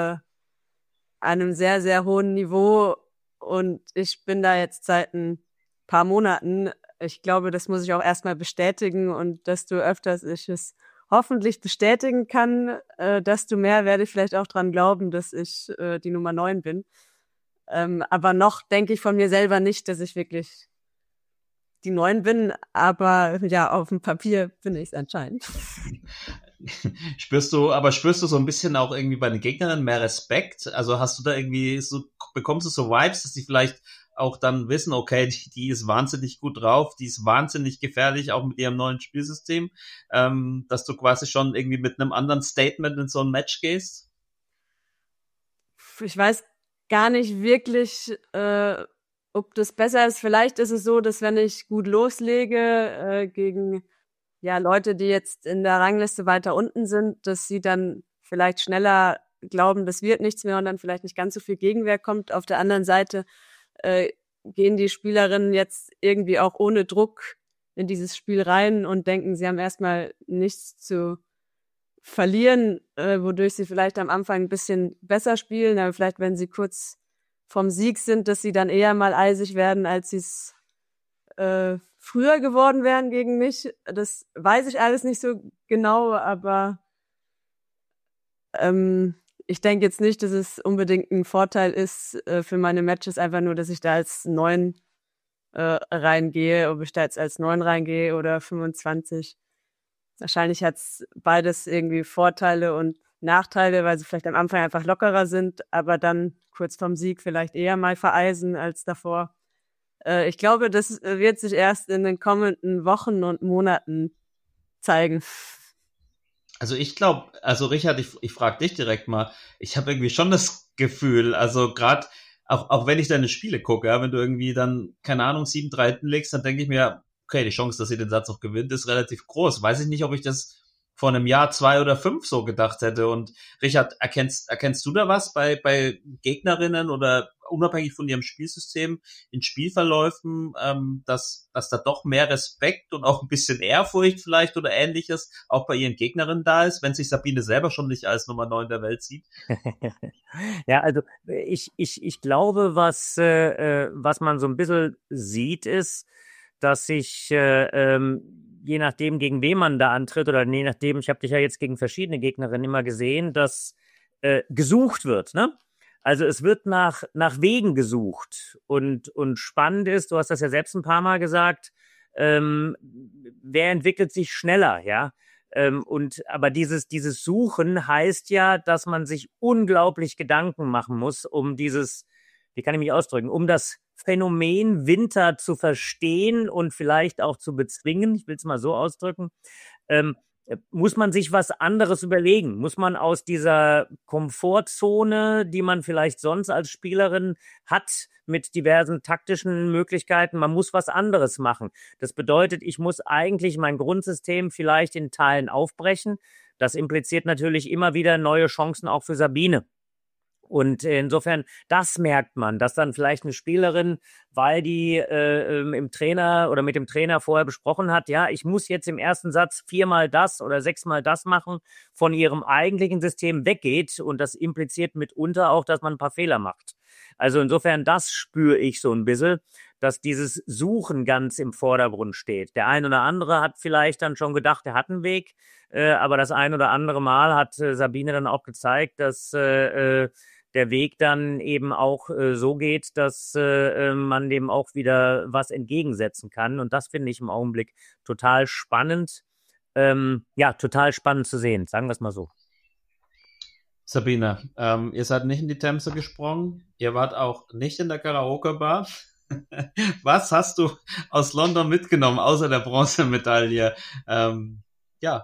einem sehr, sehr hohen Niveau. Und ich bin da jetzt seit ein paar Monaten. Ich glaube, das muss ich auch erstmal bestätigen. Und desto öfters ich es hoffentlich bestätigen kann, desto mehr werde ich vielleicht auch dran glauben, dass ich die Nummer 9 bin. Aber noch denke ich von mir selber nicht, dass ich wirklich die 9 bin. Aber ja, auf dem Papier bin ich es anscheinend. Spürst du so ein bisschen auch irgendwie bei den Gegnern mehr Respekt? Also hast du da irgendwie bekommst du so Vibes, dass die vielleicht auch dann wissen, okay, die ist wahnsinnig gut drauf, die ist wahnsinnig gefährlich, auch mit ihrem neuen Spielsystem, dass du quasi schon irgendwie mit einem anderen Statement in so ein Match gehst? Ich weiß gar nicht wirklich, ob das besser ist. Vielleicht ist es so, dass wenn ich gut loslege gegen ja, Leute, die jetzt in der Rangliste weiter unten sind, dass sie dann vielleicht schneller glauben, das wird nichts mehr und dann vielleicht nicht ganz so viel Gegenwehr kommt. Auf der anderen Seite gehen die Spielerinnen jetzt irgendwie auch ohne Druck in dieses Spiel rein und denken, sie haben erstmal nichts zu verlieren, wodurch sie vielleicht am Anfang ein bisschen besser spielen, aber vielleicht, wenn sie kurz vom Sieg sind, dass sie dann eher mal eisig werden, als sie es früher geworden wären gegen mich. Das weiß ich alles nicht so genau, aber ich denke jetzt nicht, dass es unbedingt ein Vorteil ist für meine Matches, einfach nur, dass ich da als 9 reingehe, ob ich da jetzt als 9 reingehe oder 25. Wahrscheinlich hat's beides irgendwie Vorteile und Nachteile, weil sie vielleicht am Anfang einfach lockerer sind, aber dann kurz vorm Sieg vielleicht eher mal vereisen als davor. Ich glaube, das wird sich erst in den kommenden Wochen und Monaten zeigen. Also ich glaube, also Richard, ich frage dich direkt mal, ich habe irgendwie schon das Gefühl, also gerade, auch wenn ich deine Spiele gucke, ja, wenn du irgendwie dann, keine Ahnung, 7-3 hinten legst, dann denke ich mir, okay, die Chance, dass sie den Satz noch gewinnt, ist relativ groß. Weiß ich nicht, ob ich das vor einem Jahr 2 oder 5 so gedacht hätte. Und Richard, erkennst du da was bei Gegnerinnen oder unabhängig von ihrem Spielsystem in Spielverläufen, dass da doch mehr Respekt und auch ein bisschen Ehrfurcht vielleicht oder Ähnliches auch bei ihren Gegnerinnen da ist, wenn sich Sabine selber schon nicht als Nummer 9 der Welt sieht? Ja, also ich glaube, was man so ein bisschen sieht, ist, dass sich je nachdem, gegen wen man da antritt oder je nachdem, ich habe dich ja jetzt gegen verschiedene Gegnerinnen immer gesehen, dass gesucht wird, ne? Also es wird nach Wegen gesucht und spannend ist, du hast das ja selbst ein paar Mal gesagt, wer entwickelt sich schneller, ja? Aber dieses Suchen heißt ja, dass man sich unglaublich Gedanken machen muss, um wie kann ich mich ausdrücken, um das Phänomen Winter zu verstehen und vielleicht auch zu bezwingen, ich will es mal so ausdrücken, muss man sich was anderes überlegen. Muss man aus dieser Komfortzone, die man vielleicht sonst als Spielerin hat, mit diversen taktischen Möglichkeiten, man muss was anderes machen. Das bedeutet, ich muss eigentlich mein Grundsystem vielleicht in Teilen aufbrechen. Das impliziert natürlich immer wieder neue Chancen auch für Sabine. Und insofern, das merkt man, dass dann vielleicht eine Spielerin, weil die im Trainer oder mit dem Trainer vorher besprochen hat, ja, ich muss jetzt im ersten Satz 4-mal das oder 6-mal das machen, von ihrem eigentlichen System weggeht. Und das impliziert mitunter auch, dass man ein paar Fehler macht. Also insofern, das spüre ich so ein bisschen, dass dieses Suchen ganz im Vordergrund steht. Der ein oder andere hat vielleicht dann schon gedacht, er hat einen Weg, aber das ein oder andere Mal hat Sabine dann auch gezeigt, dass der Weg dann eben auch so geht, dass man dem auch wieder was entgegensetzen kann. Und das finde ich im Augenblick total spannend. Total spannend zu sehen, sagen wir es mal so. Sabine, ihr seid nicht in die Themse gesprungen, ihr wart auch nicht in der Karaoke-Bar. Was hast du aus London mitgenommen, außer der Bronzemedaille? Ja,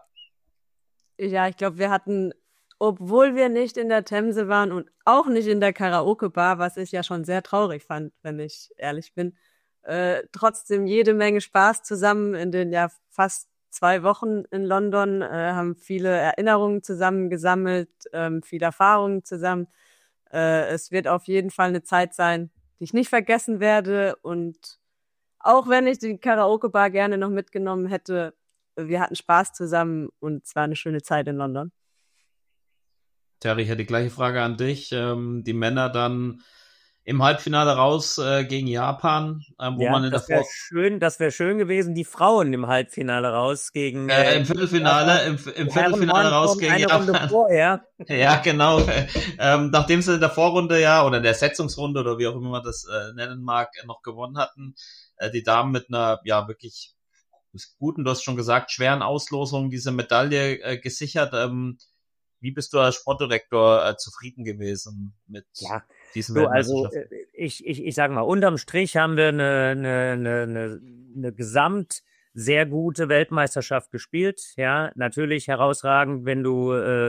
ich glaube, wir hatten, obwohl wir nicht in der Themse waren und auch nicht in der Karaoke-Bar, was ich ja schon sehr traurig fand, wenn ich ehrlich bin, trotzdem jede Menge Spaß zusammen in den ja fast 2 Wochen in London, haben viele Erinnerungen zusammen gesammelt, viele Erfahrungen zusammen. Es wird auf jeden Fall eine Zeit sein, die ich nicht vergessen werde. Und auch wenn ich die Karaoke-Bar gerne noch mitgenommen hätte, wir hatten Spaß zusammen und es war eine schöne Zeit in London. Terry, ich hätte die gleiche Frage an dich. Die Männer dann im Halbfinale raus gegen Japan, wo man in der das wäre schön gewesen. Die Frauen im Halbfinale raus gegen im Viertelfinale, im Viertelfinale raus gegen Japan. Runde vorher. Ja, genau. Nachdem sie in der Vorrunde oder in der Setzungsrunde oder wie auch immer man das nennen mag, noch gewonnen hatten, die Damen mit einer wirklich guten, du hast schon gesagt, schweren Auslosung diese Medaille gesichert. Wie bist du als Sportdirektor zufrieden gewesen mit diesen Weltmeisterschaften? Also ich sage mal, unterm Strich haben wir eine gesamt sehr gute Weltmeisterschaft gespielt. Ja, natürlich herausragend, wenn du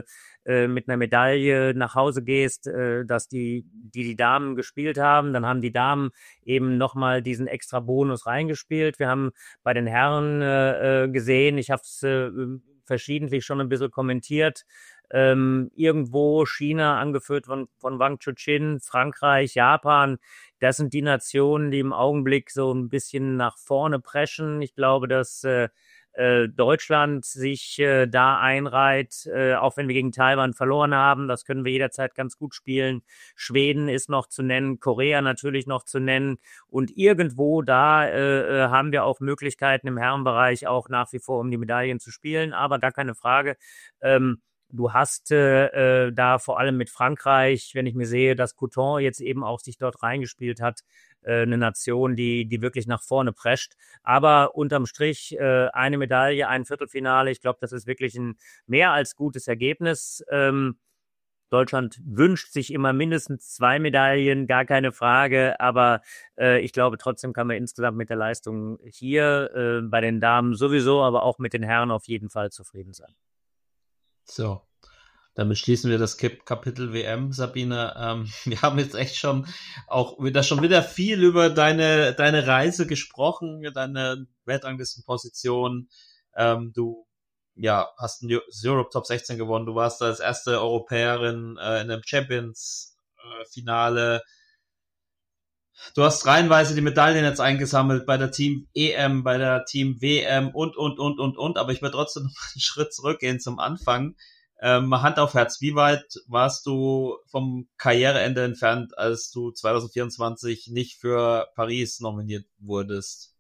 mit einer Medaille nach Hause gehst, dass die Damen gespielt haben. Dann haben die Damen eben nochmal diesen extra Bonus reingespielt. Wir haben bei den Herren gesehen, ich habe es verschiedentlich schon ein bisschen kommentiert, irgendwo China, angeführt von Wang Chuqin, Frankreich, Japan, das sind die Nationen, die im Augenblick so ein bisschen nach vorne preschen. Ich glaube, dass Deutschland sich da einreiht, auch wenn wir gegen Taiwan verloren haben. Das können wir jederzeit ganz gut spielen. Schweden ist noch zu nennen, Korea natürlich noch zu nennen. Und irgendwo da haben wir auch Möglichkeiten im Herrenbereich auch nach wie vor um die Medaillen zu spielen. Aber gar keine Frage. Du hast da vor allem mit Frankreich, wenn ich mir sehe, dass Couton jetzt eben auch sich dort reingespielt hat, eine Nation, die wirklich nach vorne prescht. Aber unterm Strich eine Medaille, ein Viertelfinale. Ich glaube, das ist wirklich ein mehr als gutes Ergebnis. Deutschland wünscht sich immer mindestens 2 Medaillen, gar keine Frage. Aber ich glaube, trotzdem kann man insgesamt mit der Leistung hier bei den Damen sowieso, aber auch mit den Herren auf jeden Fall zufrieden sein. So, dann beschließen wir das Kapitel WM, Sabine. Wir haben jetzt echt schon wieder viel über deine Reise gesprochen, deine Weltranglistenposition. Du hast ein Europe Top 16 gewonnen. Du warst als erste Europäerin in einem Champions-Finale. Du hast reihenweise die Medaillen jetzt eingesammelt bei der Team EM, bei der Team WM und. Aber ich würde trotzdem noch einen Schritt zurückgehen zum Anfang. Hand auf Herz, wie weit warst du vom Karriereende entfernt, als du 2024 nicht für Paris nominiert wurdest?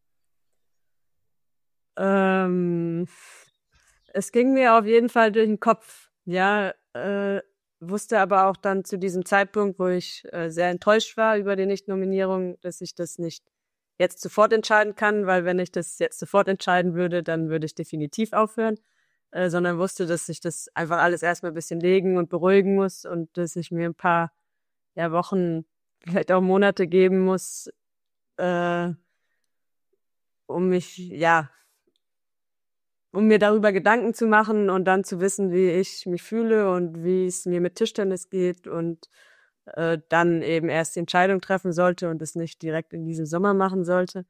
Es ging mir auf jeden Fall durch den Kopf. Ja, wusste aber auch dann zu diesem Zeitpunkt, wo ich sehr enttäuscht war über die Nicht-Nominierung, dass ich das nicht jetzt sofort entscheiden kann, weil wenn ich das jetzt sofort entscheiden würde, dann würde ich definitiv aufhören, sondern wusste, dass ich das einfach alles erstmal ein bisschen legen und beruhigen muss und dass ich mir ein paar Wochen, vielleicht auch Monate geben muss, um mir darüber Gedanken zu machen und dann zu wissen, wie ich mich fühle und wie es mir mit Tischtennis geht und dann eben erst die Entscheidung treffen sollte und es nicht direkt in diesem Sommer machen sollte.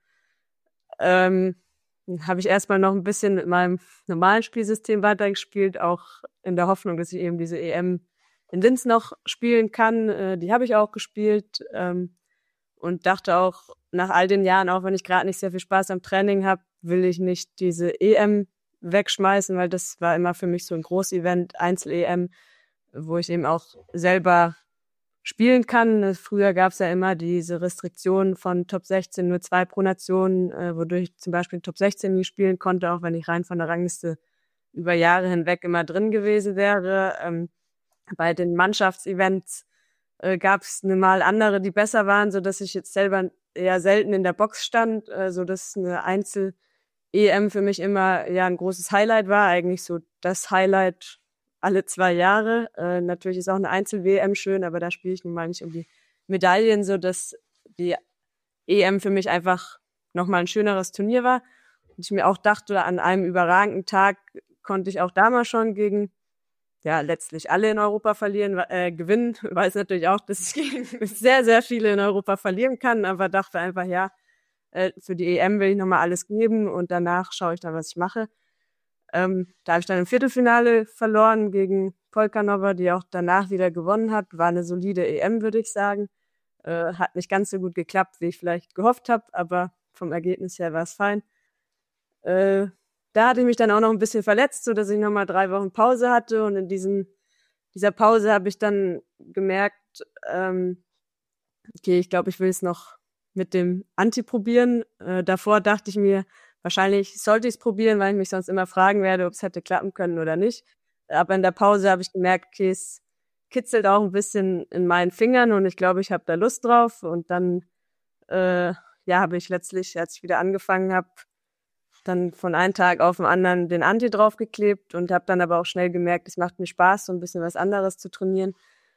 Habe ich erstmal noch ein bisschen mit meinem normalen Spielsystem weitergespielt, auch in der Hoffnung, dass ich eben diese EM in Linz noch spielen kann. Die habe ich auch gespielt und dachte auch, nach all den Jahren, auch wenn ich gerade nicht sehr viel Spaß am Training habe, will ich nicht diese EM wegschmeißen, weil das war immer für mich so ein Groß-Event, Einzel-EM, wo ich eben auch selber spielen kann. Früher gab es ja immer diese Restriktionen von Top 16, nur 2 pro Nation, wodurch ich zum Beispiel Top 16 nie spielen konnte, auch wenn ich rein von der Rangliste über Jahre hinweg immer drin gewesen wäre. Bei den Mannschaftsevents gab es mal andere, die besser waren, sodass ich jetzt selber eher selten in der Box stand, sodass eine Einzel-EM für mich immer ein großes Highlight war, eigentlich so das Highlight alle 2 Jahre. Natürlich ist auch eine Einzel-WM schön, aber da spiele ich nun mal nicht um die Medaillen, sodass die EM für mich einfach nochmal ein schöneres Turnier war. Und ich mir auch dachte, an einem überragenden Tag konnte ich auch damals schon gegen letztlich alle in Europa gewinnen. Ich weiß natürlich auch, dass ich gegen sehr, sehr viele in Europa verlieren kann, aber dachte einfach, für die EM will ich nochmal alles geben und danach schaue ich dann, was ich mache. Da habe ich dann im Viertelfinale verloren gegen Polkanova, die auch danach wieder gewonnen hat. War eine solide EM, würde ich sagen. Hat nicht ganz so gut geklappt, wie ich vielleicht gehofft habe, aber vom Ergebnis her war es fein. Da hatte ich mich dann auch noch ein bisschen verletzt, sodass ich nochmal 3 Wochen Pause hatte. Und in dieser Pause habe ich dann gemerkt, okay, ich glaube, ich will es noch mit dem Anti probieren. Davor dachte ich mir, wahrscheinlich sollte ich es probieren, weil ich mich sonst immer fragen werde, ob es hätte klappen können oder nicht. Aber in der Pause habe ich gemerkt, okay, es kitzelt auch ein bisschen in meinen Fingern und ich glaube, ich habe da Lust drauf. Und dann habe ich letztlich, als ich wieder angefangen habe, dann von einem Tag auf den anderen den Anti draufgeklebt und habe dann aber auch schnell gemerkt, es macht mir Spaß, so ein bisschen was anderes zu trainieren.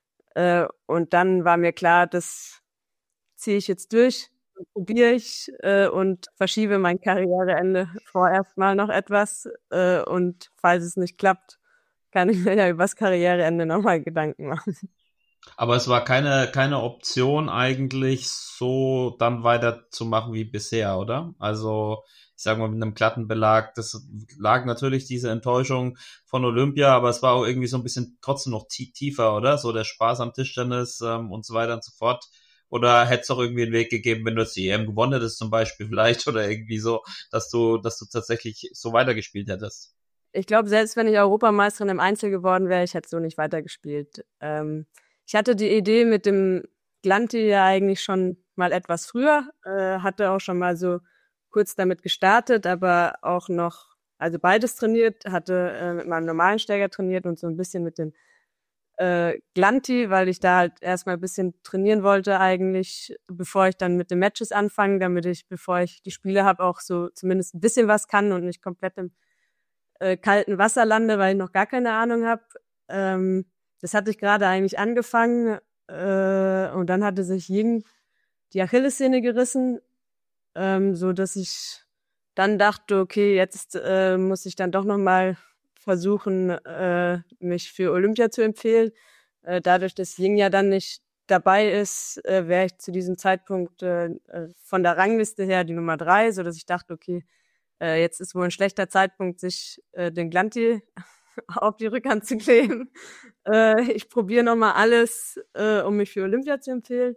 Und dann war mir klar, das ziehe ich jetzt durch, probiere ich und verschiebe mein Karriereende vorerst mal noch etwas. Und falls es nicht klappt, kann ich mir ja übers Karriereende nochmal Gedanken machen. Aber es war keine Option eigentlich, so dann weiterzumachen wie bisher, oder? Also, ich sag mal, mit einem glatten Belag, das lag natürlich diese Enttäuschung von Olympia, aber es war auch irgendwie so ein bisschen trotzdem noch tiefer, oder? So der Spaß am Tischtennis und so weiter und so fort. Oder hätte es auch irgendwie einen Weg gegeben, wenn du jetzt die EM gewonnen hättest zum Beispiel vielleicht oder irgendwie so, dass du tatsächlich so weitergespielt hättest? Ich glaube, selbst wenn ich Europameisterin im Einzel geworden wäre, ich hätte so nicht weitergespielt. Ich hatte die Idee mit dem Glanti ja eigentlich schon mal etwas früher, hatte auch schon mal so kurz damit gestartet, aber auch noch, also beides trainiert, hatte mit meinem normalen Schläger trainiert und so ein bisschen mit dem Glanti, weil ich da halt erstmal ein bisschen trainieren wollte eigentlich, bevor ich dann mit den Matches anfange, damit ich, bevor ich die Spiele habe, auch so zumindest ein bisschen was kann und nicht komplett im kalten Wasser lande, weil ich noch gar keine Ahnung habe. Das hatte ich gerade eigentlich angefangen und dann hatte sich Ying die Achillessehne gerissen, so dass ich dann dachte, okay, jetzt muss ich dann doch nochmal versuchen, mich für Olympia zu empfehlen. Dadurch, dass Ying ja dann nicht dabei ist, wäre ich zu diesem Zeitpunkt von der Rangliste her die Nummer 3, so dass ich dachte, okay, jetzt ist wohl ein schlechter Zeitpunkt, sich den Glanti auf die Rückhand zu kleben. Ich probiere nochmal alles, um mich für Olympia zu empfehlen.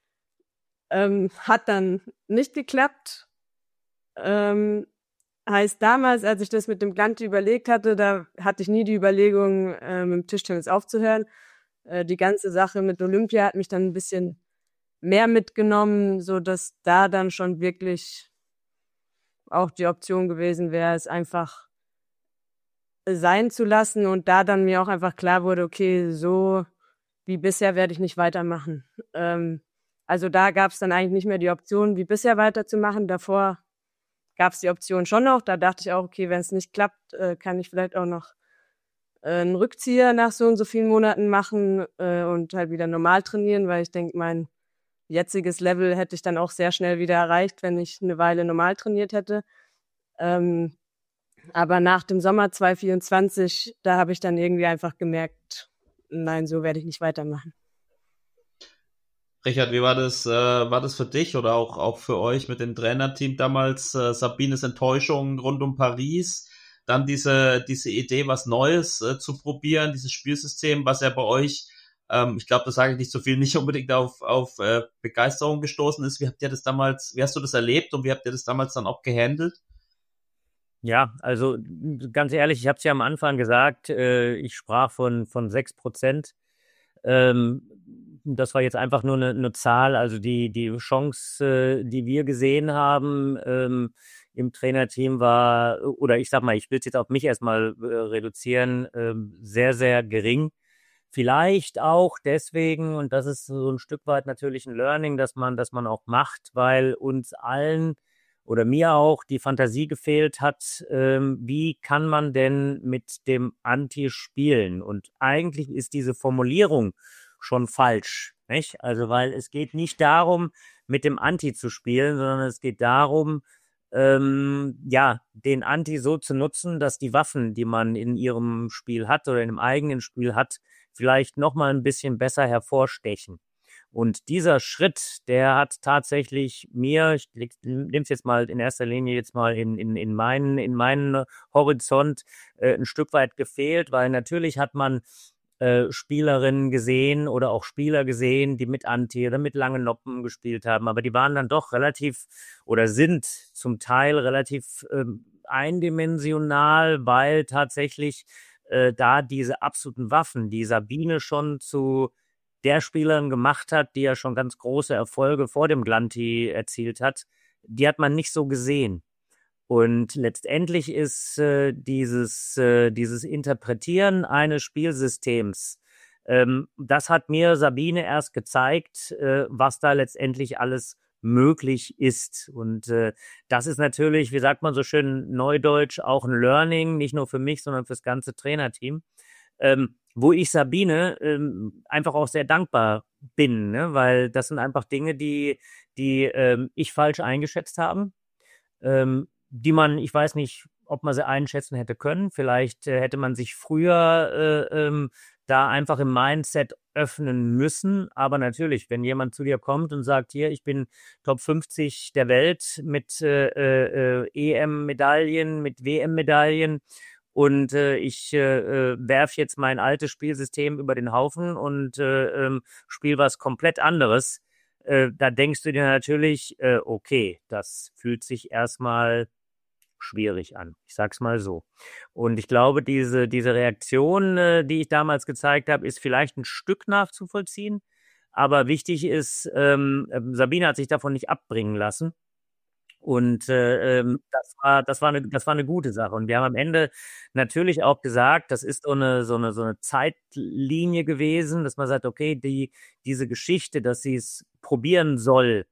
Hat dann nicht geklappt. Heißt, damals, als ich das mit dem Glanti überlegt hatte, da hatte ich nie die Überlegung, mit dem Tischtennis aufzuhören. Die ganze Sache mit Olympia hat mich dann ein bisschen mehr mitgenommen, so dass da dann schon wirklich auch die Option gewesen wäre, es einfach sein zu lassen und da dann mir auch einfach klar wurde, okay, so wie bisher werde ich nicht weitermachen. Also da gab es dann eigentlich nicht mehr die Option, wie bisher weiterzumachen. Davor gab es die Option schon noch. Da dachte ich auch, okay, wenn es nicht klappt, kann ich vielleicht auch noch einen Rückzieher nach so und so vielen Monaten machen und halt wieder normal trainieren, weil ich denke, mein jetziges Level hätte ich dann auch sehr schnell wieder erreicht, wenn ich eine Weile normal trainiert hätte. Aber nach dem Sommer 2024, da habe ich dann irgendwie einfach gemerkt, nein, so werde ich nicht weitermachen. Richard, wie war das für dich oder auch für euch mit dem Trainerteam damals, Sabines Enttäuschung rund um Paris, dann diese Idee, was Neues zu probieren, dieses Spielsystem, was ja bei euch, ich glaube, das sage ich nicht so viel, nicht unbedingt auf Begeisterung gestoßen ist. Wie hast du das erlebt und wie habt ihr das damals dann auch gehandelt? Ja, also ganz ehrlich, ich habe es ja am Anfang gesagt, ich sprach von 6%. Das war jetzt einfach nur eine Zahl, also die Chance, die wir gesehen haben im Trainerteam war, oder ich sag mal, ich will es jetzt auf mich erstmal reduzieren, sehr, sehr gering. Vielleicht auch deswegen, und das ist so ein Stück weit natürlich ein Learning, dass man auch macht, weil uns allen oder mir auch die Fantasie gefehlt hat, wie kann man denn mit dem Anti spielen? Und eigentlich ist diese Formulierung schon falsch, nicht? Also, weil es geht nicht darum, mit dem Anti zu spielen, sondern es geht darum, den Anti so zu nutzen, dass die Waffen, die man in ihrem Spiel hat oder in einem eigenen Spiel hat, vielleicht nochmal ein bisschen besser hervorstechen. Und dieser Schritt, der hat tatsächlich mir, ich nehme es jetzt mal in erster Linie jetzt mal in meinen Horizont ein Stück weit gefehlt, weil natürlich hat man Spielerinnen gesehen oder auch Spieler gesehen, die mit Anti oder mit langen Noppen gespielt haben, aber die waren dann doch relativ oder sind zum Teil relativ eindimensional, weil tatsächlich da diese absoluten Waffen, die Sabine schon zu der Spielerin gemacht hat, die ja schon ganz große Erfolge vor dem Glanti erzielt hat, die hat man nicht so gesehen. Und letztendlich ist dieses Interpretieren eines Spielsystems, das hat mir Sabine erst gezeigt, was da letztendlich alles möglich ist. Und das ist natürlich, wie sagt man so schön neudeutsch, auch ein Learning, nicht nur für mich, sondern fürs ganze Trainerteam. Wo ich Sabine einfach auch sehr dankbar bin, ne? Weil das sind einfach Dinge, die ich falsch eingeschätzt habe, die man, ich weiß nicht, ob man sie einschätzen hätte können. Vielleicht hätte man sich früher da einfach im Mindset öffnen müssen. Aber natürlich, wenn jemand zu dir kommt und sagt, hier, ich bin Top 50 der Welt mit EM-Medaillen, mit WM-Medaillen und ich werfe jetzt mein altes Spielsystem über den Haufen und spiele was komplett anderes, da denkst du dir natürlich, okay, das fühlt sich erstmal schwierig an. Ich sag's mal so. Und ich glaube, diese Reaktion, die ich damals gezeigt habe, ist vielleicht ein Stück nachzuvollziehen. Aber wichtig ist, Sabine hat sich davon nicht abbringen lassen. Und das war eine gute Sache. Und wir haben am Ende natürlich auch gesagt, das ist so eine Zeitlinie gewesen, dass man sagt, okay, diese Geschichte, dass sie es probieren soll,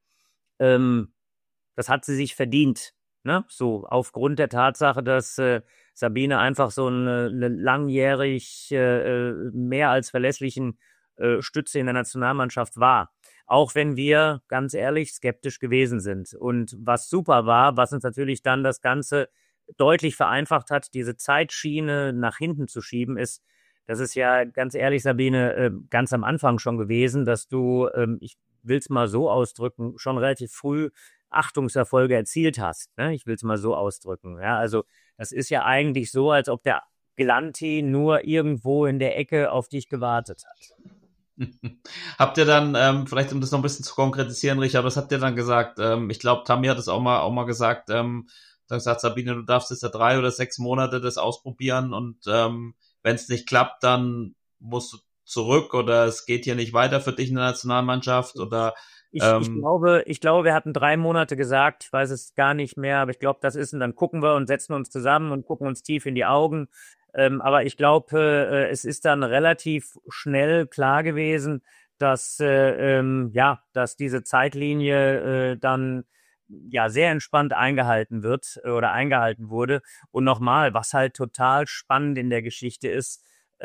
das hat sie sich verdient. Ne? So aufgrund der Tatsache, dass Sabine einfach so eine langjährig mehr als verlässlichen Stütze in der Nationalmannschaft war. Auch wenn wir, ganz ehrlich, skeptisch gewesen sind. Und was super war, was uns natürlich dann das Ganze deutlich vereinfacht hat, diese Zeitschiene nach hinten zu schieben, ist, das ist ja, ganz ehrlich, Sabine, ganz am Anfang schon gewesen, dass du, ich will es mal so ausdrücken, schon relativ früh Achtungserfolge erzielt hast. Ne? Ich will es mal so ausdrücken. Ja, also das ist ja eigentlich so, als ob der Glanti nur irgendwo in der Ecke auf dich gewartet hat. Habt ihr dann, vielleicht um das noch ein bisschen zu konkretisieren, Richard, was habt ihr dann gesagt? Ich glaube, Tammy hat es auch mal gesagt, dann gesagt, Sabine, du darfst jetzt ja 3 oder 6 Monate das ausprobieren und wenn es nicht klappt, dann musst du zurück oder es geht hier nicht weiter für dich in der Nationalmannschaft oder ich glaube, wir hatten 3 Monate gesagt, ich weiß es gar nicht mehr, aber ich glaube, das ist, und dann gucken wir und setzen uns zusammen und gucken uns tief in die Augen. Aber ich glaube, es ist dann relativ schnell klar gewesen, dass dass diese Zeitlinie dann ja sehr entspannt eingehalten wird oder eingehalten wurde. Und nochmal, was halt total spannend in der Geschichte ist,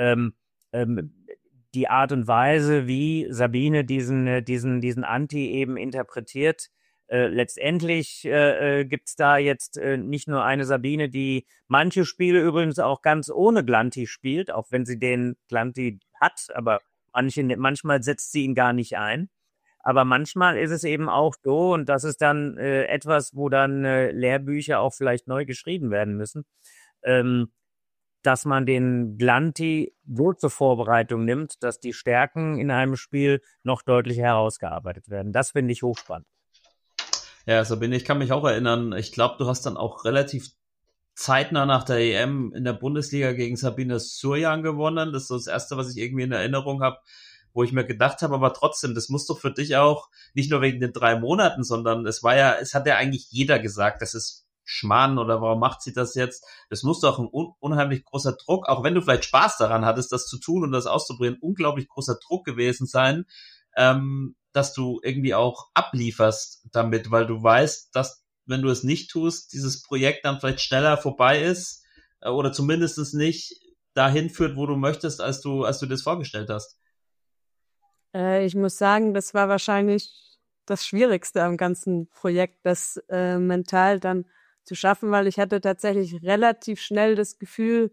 die Art und Weise, wie Sabine diesen Anti eben interpretiert. Letztendlich gibt's da jetzt nicht nur eine Sabine, die manche Spiele übrigens auch ganz ohne Glanti spielt, auch wenn sie den Glanti hat, aber manchmal setzt sie ihn gar nicht ein. Aber manchmal ist es eben auch so, und das ist dann etwas, wo dann Lehrbücher auch vielleicht neu geschrieben werden müssen, dass man den Glanti so zur Vorbereitung nimmt, dass die Stärken in einem Spiel noch deutlicher herausgearbeitet werden. Das finde ich hochspannend. Ja, Sabine, ich kann mich auch erinnern, ich glaube, du hast dann auch relativ zeitnah nach der EM in der Bundesliga gegen Sabine Surjan gewonnen. Das ist so das Erste, was ich irgendwie in Erinnerung habe, wo ich mir gedacht habe, aber trotzdem, das muss doch für dich auch, nicht nur wegen den 3 Monaten, sondern es hat ja eigentlich jeder gesagt, das ist Schmarrn oder warum macht sie das jetzt? Das muss doch ein unheimlich großer Druck, auch wenn du vielleicht Spaß daran hattest, das zu tun und das auszuprobieren, unglaublich großer Druck gewesen sein, dass du irgendwie auch ablieferst damit, weil du weißt, dass, wenn du es nicht tust, dieses Projekt dann vielleicht schneller vorbei ist oder zumindest nicht dahin führt, wo du möchtest, als du das vorgestellt hast. Ich muss sagen, das war wahrscheinlich das Schwierigste am ganzen Projekt, das mental dann zu schaffen, weil ich hatte tatsächlich relativ schnell das Gefühl,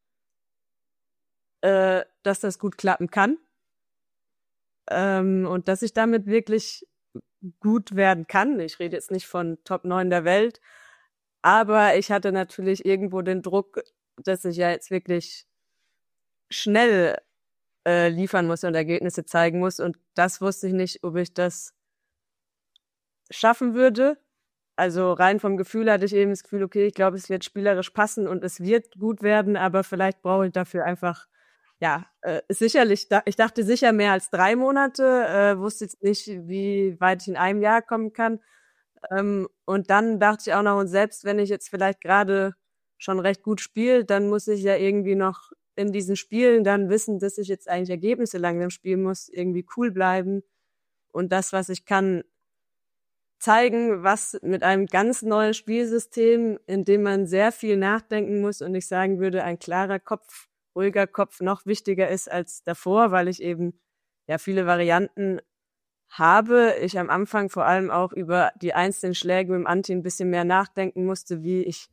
dass das gut klappen kann. Und dass ich damit wirklich gut werden kann. Ich rede jetzt nicht von Top 9 der Welt, aber ich hatte natürlich irgendwo den Druck, dass ich ja jetzt wirklich schnell liefern muss und Ergebnisse zeigen muss. Und das wusste ich nicht, ob ich das schaffen würde. Also rein vom Gefühl hatte ich eben das Gefühl, okay, ich glaube, es wird spielerisch passen und es wird gut werden, aber vielleicht brauche ich dafür einfach sicherlich, ich dachte sicher mehr als 3 Monate, wusste jetzt nicht, wie weit ich in einem Jahr kommen kann. Und dann dachte ich auch noch, und selbst wenn ich jetzt vielleicht gerade schon recht gut spiele, dann muss ich ja irgendwie noch in diesen Spielen dann wissen, dass ich jetzt eigentlich Ergebnisse langsam spielen muss, irgendwie cool bleiben und das, was ich kann, zeigen, was mit einem ganz neuen Spielsystem, in dem man sehr viel nachdenken muss und ich sagen würde, ein klarer Kopf, ruhiger Kopf noch wichtiger ist als davor, weil ich eben ja viele Varianten habe. Ich am Anfang vor allem auch über die einzelnen Schläge mit dem Anti ein bisschen mehr nachdenken musste, wie ich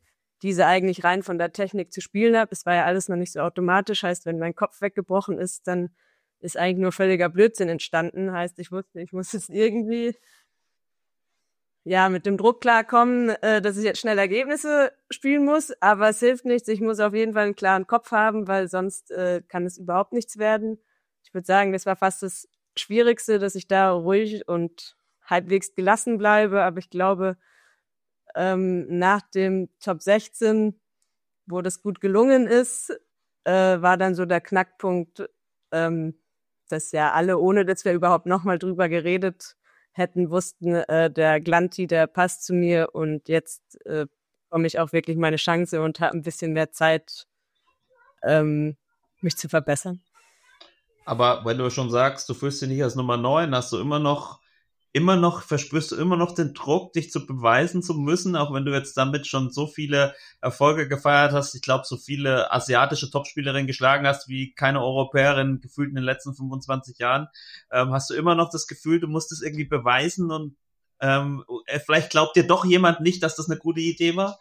diese eigentlich rein von der Technik zu spielen habe. Es war ja alles noch nicht so automatisch. Heißt, wenn mein Kopf weggebrochen ist, dann ist eigentlich nur völliger Blödsinn entstanden. Heißt, ich wusste, ich muss jetzt irgendwie mit dem Druck klarkommen, dass ich jetzt schnell Ergebnisse spielen muss. Aber es hilft nichts. Ich muss auf jeden Fall einen klaren Kopf haben, weil sonst kann es überhaupt nichts werden. Ich würde sagen, das war fast das Schwierigste, dass ich da ruhig und halbwegs gelassen bleibe. Aber ich glaube, nach dem Top 16, wo das gut gelungen ist, war dann so der Knackpunkt, dass ja alle, ohne dass wir überhaupt nochmal drüber geredet hätten, wussten, der Glanti, der passt zu mir und jetzt bekomme ich auch wirklich meine Chance und habe ein bisschen mehr Zeit, mich zu verbessern. Aber wenn du schon sagst, du fühlst dich nicht als Nummer 9, hast du verspürst du immer noch den Druck, dich zu beweisen zu müssen, auch wenn du jetzt damit schon so viele Erfolge gefeiert hast. Ich glaube, so viele asiatische Topspielerinnen geschlagen hast, wie keine Europäerin gefühlt in den letzten 25 Jahren. Hast du immer noch das Gefühl, du musst es irgendwie beweisen und vielleicht glaubt dir doch jemand nicht, dass das eine gute Idee war?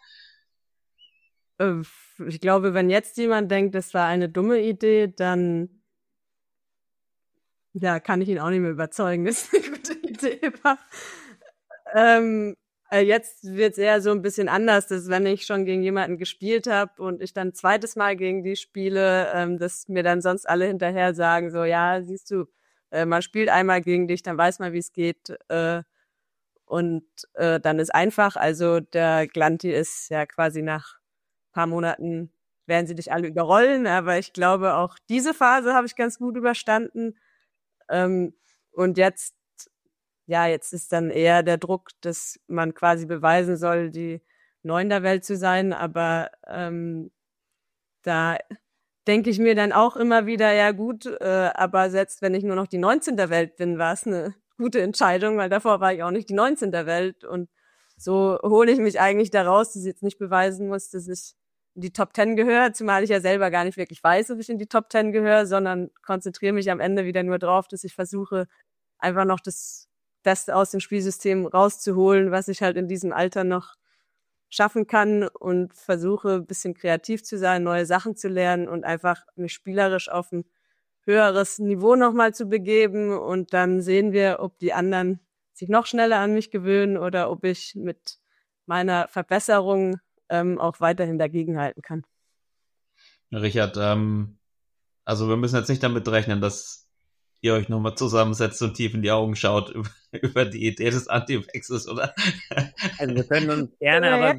Ich glaube, wenn jetzt jemand denkt, das war eine dumme Idee, dann kann ich ihn auch nicht mehr überzeugen, dass es eine gute Idee war. Jetzt wird es eher so ein bisschen anders, dass wenn ich schon gegen jemanden gespielt habe und ich dann zweites Mal gegen die spiele, dass mir dann sonst alle hinterher sagen, so, ja, siehst du, man spielt einmal gegen dich, dann weiß man, wie es geht. Und dann ist einfach, also der Glanti ist ja quasi nach ein paar Monaten, werden sie dich alle überrollen, aber ich glaube, auch diese Phase habe ich ganz gut überstanden. Und jetzt ist dann eher der Druck, dass man quasi beweisen soll, die 9 der Welt zu sein, aber da denke ich mir dann auch immer wieder, ja gut, aber selbst wenn ich nur noch die 19 der Welt bin, war es eine gute Entscheidung, weil davor war ich auch nicht die 19 der Welt und so hole ich mich eigentlich da raus, dass ich jetzt nicht beweisen muss, dass ich in die Top 10 gehöre, zumal ich ja selber gar nicht wirklich weiß, ob ich in die Top 10 gehöre, sondern konzentriere mich am Ende wieder nur drauf, dass ich versuche, einfach noch das Beste aus dem Spielsystem rauszuholen, was ich halt in diesem Alter noch schaffen kann und versuche, ein bisschen kreativ zu sein, neue Sachen zu lernen und einfach mich spielerisch auf ein höheres Niveau nochmal zu begeben und dann sehen wir, ob die anderen sich noch schneller an mich gewöhnen oder ob ich mit meiner Verbesserung auch weiterhin dagegenhalten kann. Richard, also wir müssen jetzt nicht damit rechnen, dass ihr euch nochmal zusammensetzt und tief in die Augen schaut über die Idee des Anti-Wechsels, oder? Also wir können uns gerne, aber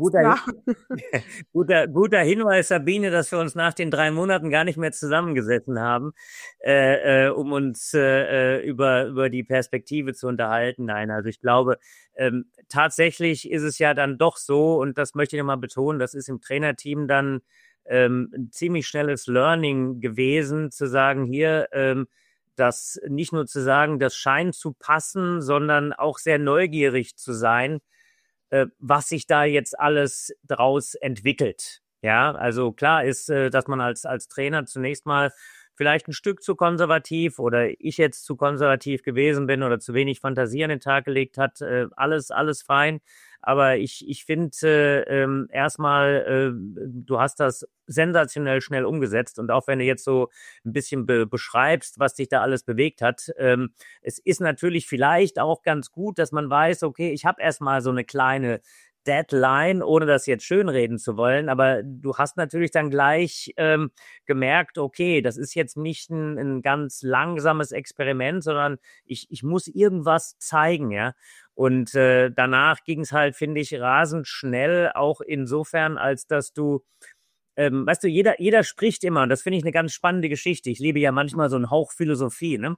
guter Hinweis, Sabine, dass wir uns nach den 3 Monaten gar nicht mehr zusammengesessen haben, um uns über die Perspektive zu unterhalten. Nein, also ich glaube, tatsächlich ist es ja dann doch so, und das möchte ich nochmal betonen, das ist im Trainerteam dann ein ziemlich schnelles Learning gewesen, zu sagen, hier, das nicht nur zu sagen, das scheint zu passen, sondern auch sehr neugierig zu sein, was sich da jetzt alles draus entwickelt. Ja, also klar ist, dass man als Trainer zunächst mal vielleicht ein Stück zu konservativ oder ich jetzt zu konservativ gewesen bin oder zu wenig Fantasie an den Tag gelegt hat, alles fein. Aber ich finde erstmal, du hast das sensationell schnell umgesetzt und auch wenn du jetzt so ein bisschen beschreibst, was dich da alles bewegt hat, es ist natürlich vielleicht auch ganz gut, dass man weiß, okay, ich habe erstmal so eine kleine Deadline, ohne das jetzt schönreden zu wollen, aber du hast natürlich dann gleich gemerkt, okay, das ist jetzt nicht ein ganz langsames Experiment, sondern ich muss irgendwas zeigen, ja. Und danach ging es halt, finde ich, rasend schnell, auch insofern, als dass du, weißt du, jeder spricht immer, und das finde ich eine ganz spannende Geschichte. Ich liebe ja manchmal so einen Hauch Philosophie, ne?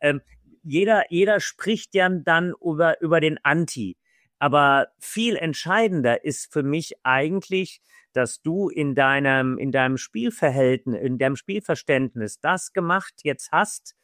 Jeder spricht ja dann über den Anti. Aber viel entscheidender ist für mich eigentlich, dass du in deinem Spielverhältnis, in deinem Spielverständnis das gemacht jetzt hast,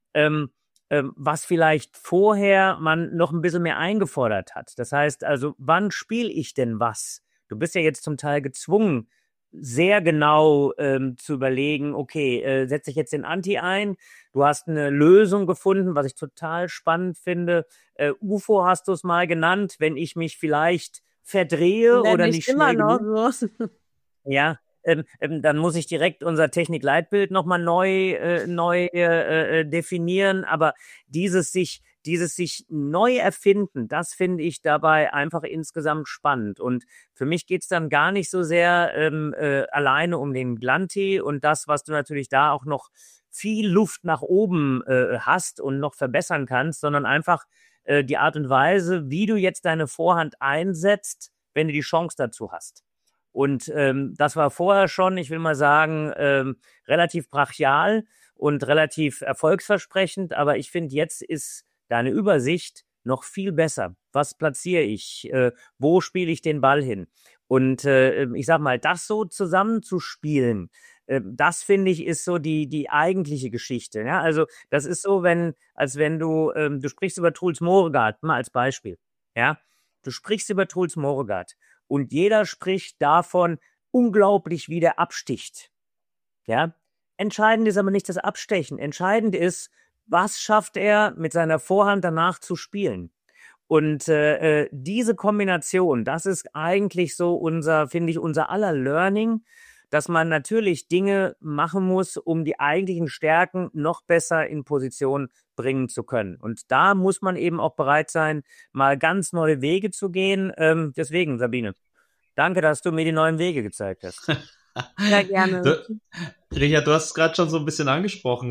was vielleicht vorher man noch ein bisschen mehr eingefordert hat. Das heißt also, wann spiele ich denn was? Du bist ja jetzt zum Teil gezwungen, sehr genau zu überlegen, okay, setze ich jetzt den Anti ein? Du hast eine Lösung gefunden, was ich total spannend finde. UFO hast du es mal genannt, wenn ich mich vielleicht verdrehe oder nicht immer schnell noch genug. so. Ja, dann muss ich direkt unser Technikleitbild nochmal neu definieren. Aber dieses sich neu erfinden, das finde ich dabei einfach insgesamt spannend. Und für mich geht's dann gar nicht so sehr alleine um den Glanti und das, was du natürlich da auch noch viel Luft nach oben hast und noch verbessern kannst, sondern einfach die Art und Weise, wie du jetzt deine Vorhand einsetzt, wenn du die Chance dazu hast. Und das war vorher schon, ich will mal sagen, relativ brachial und relativ erfolgsversprechend. Aber ich finde, jetzt ist deine Übersicht noch viel besser. Was platziere ich? Wo spiele ich den Ball hin? Und ich sag mal, das so zusammenzuspielen, das finde ich ist so die eigentliche Geschichte. Ja? Also das ist so, als wenn du sprichst über Truls Moregard, mal als Beispiel. Ja, du sprichst über Truls Moregard. Und jeder spricht davon unglaublich, wie der absticht. Ja? Entscheidend ist aber nicht das Abstechen. Entscheidend ist, was schafft er mit seiner Vorhand danach zu spielen. Und diese Kombination, das ist eigentlich so finde ich, unser aller Learning, dass man natürlich Dinge machen muss, um die eigentlichen Stärken noch besser in Position bringen zu können. Und da muss man eben auch bereit sein, mal ganz neue Wege zu gehen. Deswegen, Sabine, danke, dass du mir die neuen Wege gezeigt hast. Sehr gerne. Richard, du hast es gerade schon so ein bisschen angesprochen,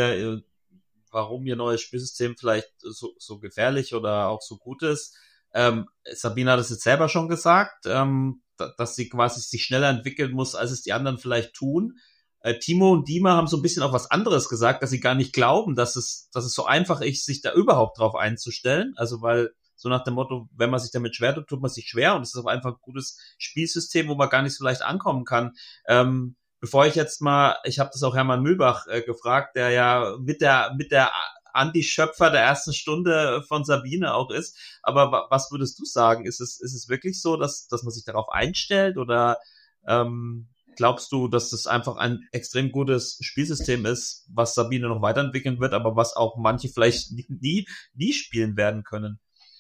warum ihr neues Spielsystem vielleicht so gefährlich oder auch so gut ist. Sabine hat es jetzt selber schon gesagt, dass sie quasi sich schneller entwickeln muss, als es die anderen vielleicht tun. Timo und Dima haben so ein bisschen auch was anderes gesagt, dass sie gar nicht glauben, dass es so einfach ist, sich da überhaupt drauf einzustellen. Also weil so nach dem Motto, wenn man sich damit schwer tut, tut man sich schwer und es ist auch einfach ein gutes Spielsystem, wo man gar nicht so leicht ankommen kann. Bevor ich habe das auch Hermann Mühlbach gefragt, der ja mit der Anti-Schöpfer der ersten Stunde von Sabine auch ist. Aber was würdest du sagen? Ist es wirklich so, dass man sich darauf einstellt oder glaubst du, dass das einfach ein extrem gutes Spielsystem ist, was Sabine noch weiterentwickeln wird, aber was auch manche vielleicht nie spielen werden können?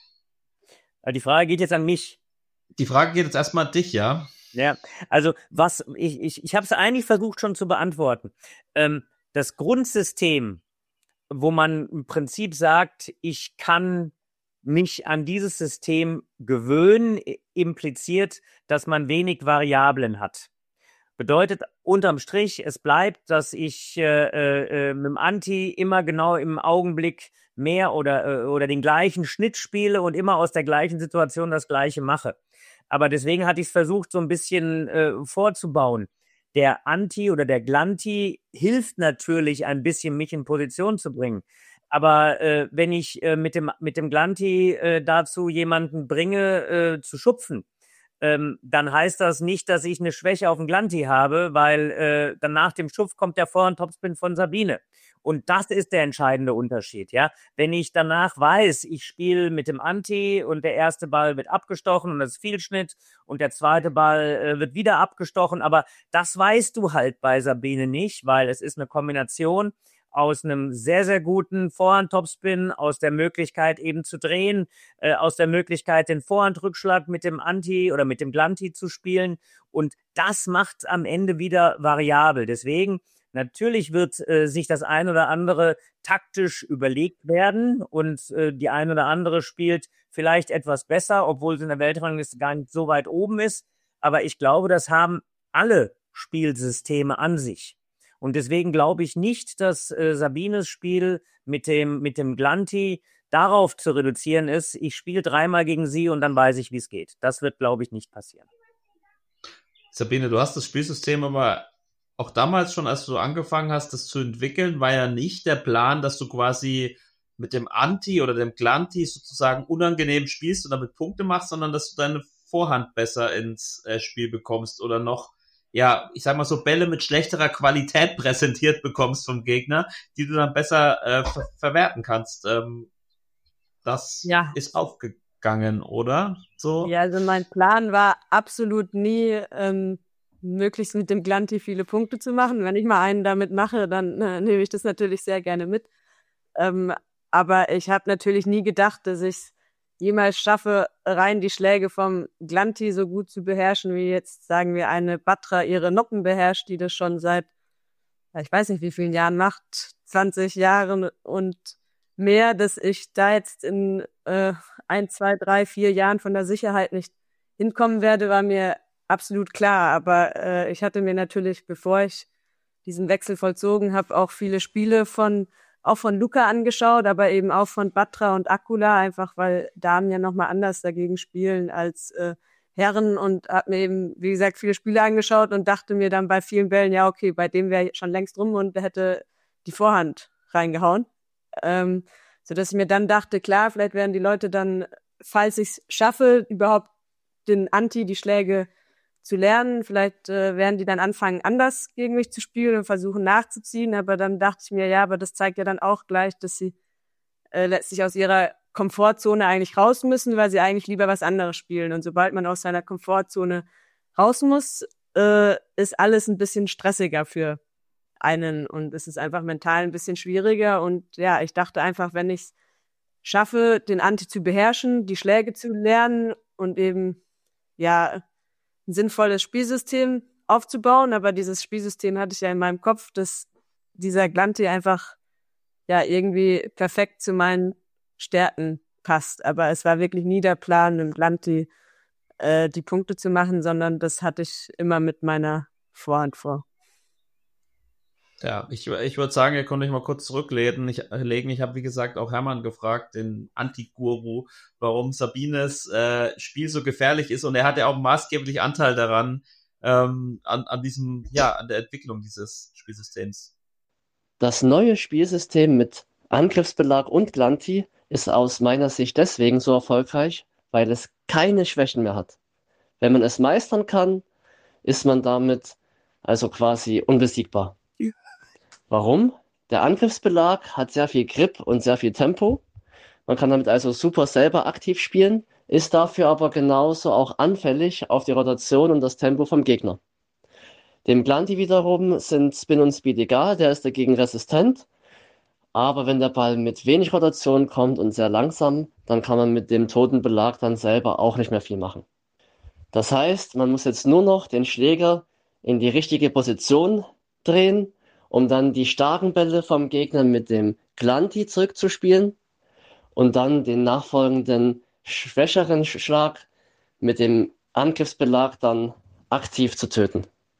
Die Frage geht jetzt an mich. Die Frage geht jetzt erstmal an dich, ja? Ja, also ich habe es eigentlich versucht schon zu beantworten. Das Grundsystem, wo man im Prinzip sagt, ich kann mich an dieses System gewöhnen, impliziert, dass man wenig Variablen hat. Bedeutet unterm Strich, es bleibt, dass ich mit dem Anti immer genau im Augenblick mehr oder den gleichen Schnitt spiele und immer aus der gleichen Situation das Gleiche mache. Aber deswegen hatte ich es versucht, so ein bisschen vorzubauen. Der Anti oder der Glanti hilft natürlich ein bisschen, mich in Position zu bringen. Aber wenn ich mit dem Glanti dazu jemanden bringe, zu schupfen, dann heißt das nicht, dass ich eine Schwäche auf dem Glanti habe, weil dann nach dem Schupf kommt der Vorhand-Topspin von Sabine. Und das ist der entscheidende Unterschied, ja. Wenn ich danach weiß, ich spiele mit dem Anti und der erste Ball wird abgestochen und das ist Fehlschnitt und der zweite Ball wird wieder abgestochen, aber das weißt du halt bei Sabine nicht, weil es ist eine Kombination aus einem sehr, sehr guten Vorhand-Topspin, aus der Möglichkeit eben zu drehen, aus der Möglichkeit, den Vorhandrückschlag mit dem Anti oder mit dem Glanti zu spielen. Und das macht am Ende wieder variabel. Deswegen, natürlich wird sich das ein oder andere taktisch überlegt werden und die ein oder andere spielt vielleicht etwas besser, obwohl sie in der Weltrangliste gar nicht so weit oben ist. Aber ich glaube, das haben alle Spielsysteme an sich. Und deswegen glaube ich nicht, dass Sabines Spiel mit dem Glanti darauf zu reduzieren ist, ich spiele 3-mal gegen sie und dann weiß ich, wie es geht. Das wird, glaube ich, nicht passieren. Sabine, du hast das Spielsystem aber auch damals schon, als du angefangen hast, das zu entwickeln, war ja nicht der Plan, dass du quasi mit dem Anti oder dem Glanti sozusagen unangenehm spielst und damit Punkte machst, sondern dass du deine Vorhand besser ins Spiel bekommst oder noch, ja, ich sag mal so Bälle mit schlechterer Qualität präsentiert bekommst vom Gegner, die du dann besser verwerten kannst. Das ist aufgegangen, oder? So. Ja, also mein Plan war absolut nie, möglichst mit dem Glanti viele Punkte zu machen. Wenn ich mal einen damit mache, dann nehme ich das natürlich sehr gerne mit. Aber ich habe natürlich nie gedacht, dass ich jemals schaffe, rein die Schläge vom Glanti so gut zu beherrschen, wie jetzt, sagen wir, eine Batra ihre Noppen beherrscht, die das schon seit, ich weiß nicht wie vielen Jahren macht, 20 Jahren und mehr, dass ich da jetzt in 1, 2, 3, 4 Jahren von der Sicherheit nicht hinkommen werde, war mir absolut klar. Aber ich hatte mir natürlich, bevor ich diesen Wechsel vollzogen habe, auch viele Spiele auch von Luca angeschaut, aber eben auch von Batra und Akula, einfach weil Damen ja nochmal anders dagegen spielen als Herren und habe mir eben, wie gesagt, viele Spiele angeschaut und dachte mir dann bei vielen Bällen, ja okay, bei dem wäre schon längst rum und der hätte die Vorhand reingehauen. Sodass ich mir dann dachte, klar, vielleicht werden die Leute dann, falls ich es schaffe, überhaupt die Schläge zu lernen, vielleicht werden die dann anfangen, anders gegen mich zu spielen und versuchen nachzuziehen, aber dann dachte ich mir, ja, aber das zeigt ja dann auch gleich, dass sie letztlich aus ihrer Komfortzone eigentlich raus müssen, weil sie eigentlich lieber was anderes spielen. Und sobald man aus seiner Komfortzone raus muss, ist alles ein bisschen stressiger für einen und es ist einfach mental ein bisschen schwieriger. Und ja, ich dachte einfach, wenn ich es schaffe, den Anti zu beherrschen, die Schläge zu lernen und eben, ja, ein sinnvolles Spielsystem aufzubauen, aber dieses Spielsystem hatte ich ja in meinem Kopf, dass dieser Glanti einfach ja irgendwie perfekt zu meinen Stärken passt. Aber es war wirklich nie der Plan, im Glanti die Punkte zu machen, sondern das hatte ich immer mit meiner Vorhand vor. Ja, ich würde sagen, ihr könnt euch mal kurz zurücklegen. Ich habe, wie gesagt, auch Hermann gefragt, den Anti-Guru, warum Sabines Spiel so gefährlich ist. Und er hat ja auch maßgeblich Anteil daran, an der Entwicklung dieses Spielsystems. Das neue Spielsystem mit Angriffsbelag und Glanti ist aus meiner Sicht deswegen so erfolgreich, weil es keine Schwächen mehr hat. Wenn man es meistern kann, ist man damit also quasi unbesiegbar. Warum? Der Angriffsbelag hat sehr viel Grip und sehr viel Tempo. Man kann damit also super selber aktiv spielen, ist dafür aber genauso auch anfällig auf die Rotation und das Tempo vom Gegner. Dem Glanti wiederum sind Spin und Speed egal, der ist dagegen resistent. Aber wenn der Ball mit wenig Rotation kommt und sehr langsam, dann kann man mit dem toten Belag dann selber auch nicht mehr viel machen. Das heißt, man muss jetzt nur noch den Schläger in die richtige Position drehen, um dann die starken Bälle vom Gegner mit dem Glanti zurückzuspielen und dann den nachfolgenden schwächeren Schlag mit dem Angriffsbelag dann aktiv zu töten.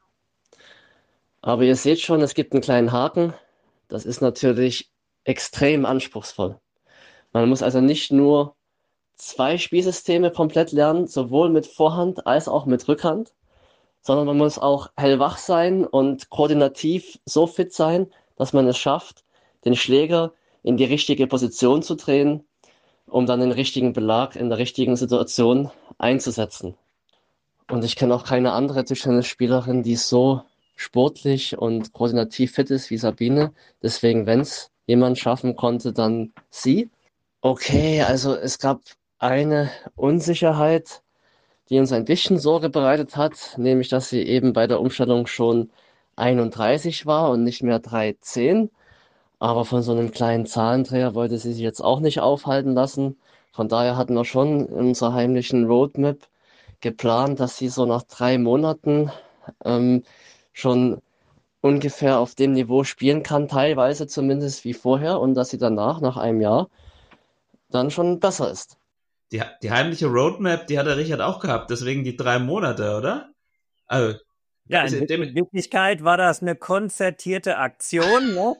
Aber ihr seht schon, es gibt einen kleinen Haken. Das ist natürlich extrem anspruchsvoll. Man muss also nicht nur 2 Spielsysteme komplett lernen, sowohl mit Vorhand als auch mit Rückhand, sondern man muss auch hellwach sein und koordinativ so fit sein, dass man es schafft, den Schläger in die richtige Position zu drehen, um dann den richtigen Belag in der richtigen Situation einzusetzen. Und ich kenne auch keine andere Tischtennisspielerin, die so sportlich und koordinativ fit ist wie Sabine. Deswegen, wenn es jemand schaffen konnte, dann sie. Okay, also es gab eine Unsicherheit, die uns ein bisschen Sorge bereitet hat, nämlich dass sie eben bei der Umstellung schon 31 war und nicht mehr 13. Aber von so einem kleinen Zahlendreher wollte sie sich jetzt auch nicht aufhalten lassen. Von daher hatten wir schon in unserer heimlichen Roadmap geplant, dass sie so nach 3 Monaten schon ungefähr auf dem Niveau spielen kann, teilweise zumindest wie vorher, und dass sie danach, nach einem Jahr, dann schon besser ist. Die heimliche Roadmap, die hat der Richard auch gehabt, deswegen die 3 Monate, oder? Also, ja, in Wirklichkeit war das eine konzertierte Aktion, ne?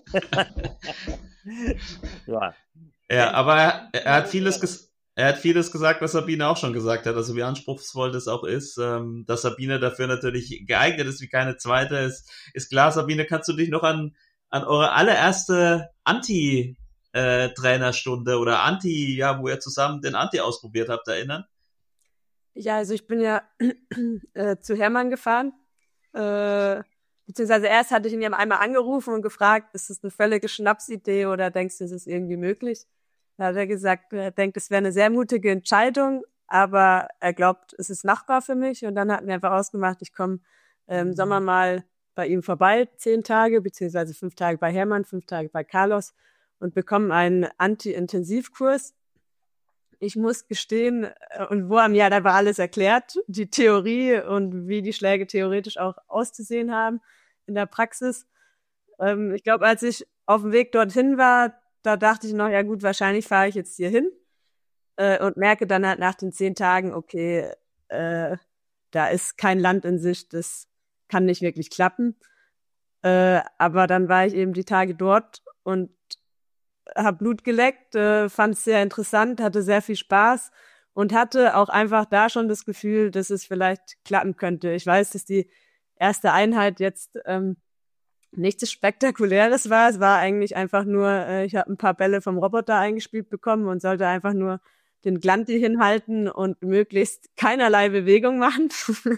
Ja, aber er hat vieles gesagt, was Sabine auch schon gesagt hat, also wie anspruchsvoll das auch ist, dass Sabine dafür natürlich geeignet ist wie keine zweite, ist klar. Sabine, kannst du dich noch an eure allererste Trainerstunde oder wo ihr zusammen den Anti ausprobiert habt, erinnern? Ja, also ich bin ja zu Hermann gefahren, beziehungsweise erst hatte ich ihn ja einmal angerufen und gefragt, ist das eine völlige Schnapsidee oder denkst du, es ist irgendwie möglich? Da hat er gesagt, er denkt, es wäre eine sehr mutige Entscheidung, aber er glaubt, es ist machbar für mich. Und dann hatten wir einfach ausgemacht, ich komme im Sommer mal bei ihm vorbei, 10 Tage, beziehungsweise 5 Tage bei Hermann, 5 Tage bei Carlos und bekommen einen Anti-Intensivkurs. ich muss gestehen, und da war alles erklärt, die Theorie und wie die Schläge theoretisch auch auszusehen haben in der Praxis. Ich glaube, als ich auf dem Weg dorthin war, da dachte ich noch, ja gut, wahrscheinlich fahre ich jetzt hier hin und merke dann halt nach den 10 Tagen, okay, da ist kein Land in Sicht, das kann nicht wirklich klappen. Aber dann war ich eben die Tage dort und habe Blut geleckt, fand es sehr interessant, hatte sehr viel Spaß und hatte auch einfach da schon das Gefühl, dass es vielleicht klappen könnte. Ich weiß, dass die erste Einheit jetzt nichts Spektakuläres war. Es war eigentlich einfach nur, ich habe ein paar Bälle vom Roboter eingespielt bekommen und sollte einfach nur den Glanti hinhalten und möglichst keinerlei Bewegung machen.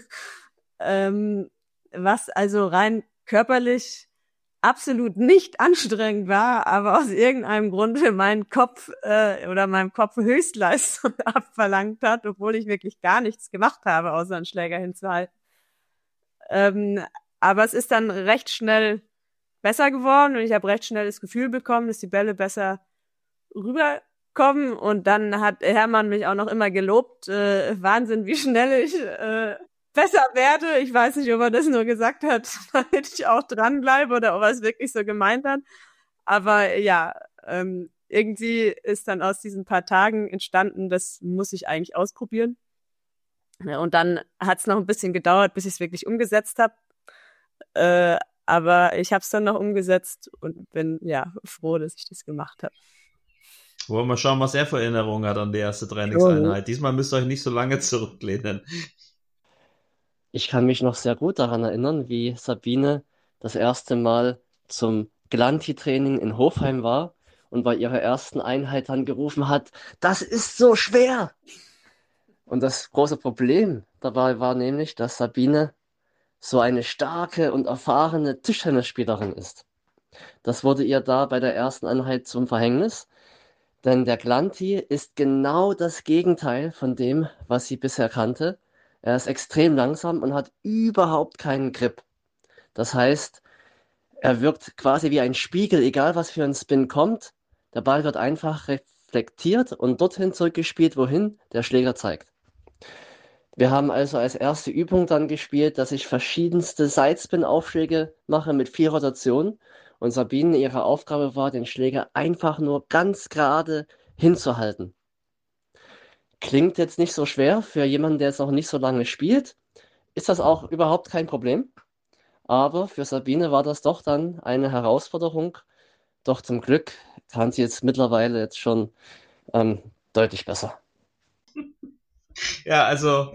Was also rein körperlich absolut nicht anstrengend war, aber aus irgendeinem Grund für meinen Kopf oder meinem Kopf Höchstleistung abverlangt hat, obwohl ich wirklich gar nichts gemacht habe, außer einen Schläger hinzuhalten. Aber es ist dann recht schnell besser geworden und ich habe recht schnell das Gefühl bekommen, dass die Bälle besser rüberkommen und dann hat Hermann mich auch noch immer gelobt. Wahnsinn, wie schnell ich besser werde. Ich weiß nicht, ob er das nur gesagt hat, damit ich auch dranbleibe oder ob er es wirklich so gemeint hat. Aber ja, irgendwie ist dann aus diesen paar Tagen entstanden, das muss ich eigentlich ausprobieren. Ja, und dann hat es noch ein bisschen gedauert, bis ich es wirklich umgesetzt habe. Aber ich habe es dann noch umgesetzt und bin ja froh, dass ich das gemacht habe. Wollen wir mal schauen, was er für Erinnerungen hat an die erste Trainingseinheit. Diesmal müsst ihr euch nicht so lange zurücklehnen. Ich kann mich noch sehr gut daran erinnern, wie Sabine das erste Mal zum Glanti-Training in Hofheim war und bei ihrer ersten Einheit dann gerufen hat, das ist so schwer! Und das große Problem dabei war nämlich, dass Sabine so eine starke und erfahrene Tischtennisspielerin ist. Das wurde ihr da bei der ersten Einheit zum Verhängnis, denn der Glanti ist genau das Gegenteil von dem, was sie bisher kannte. Er ist extrem langsam und hat überhaupt keinen Grip. Das heißt, er wirkt quasi wie ein Spiegel, egal was für ein Spin kommt. Der Ball wird einfach reflektiert und dorthin zurückgespielt, wohin der Schläger zeigt. Wir haben also als erste Übung dann gespielt, dass ich verschiedenste Sidespin-Aufschläge mache mit 4 Rotationen und Sabine, ihre Aufgabe war, den Schläger einfach nur ganz gerade hinzuhalten. Klingt jetzt nicht so schwer für jemanden, der es noch nicht so lange spielt. Ist das auch überhaupt kein Problem. Aber für Sabine war das doch dann eine Herausforderung. Doch zum Glück kann sie jetzt mittlerweile jetzt schon deutlich besser. Ja, also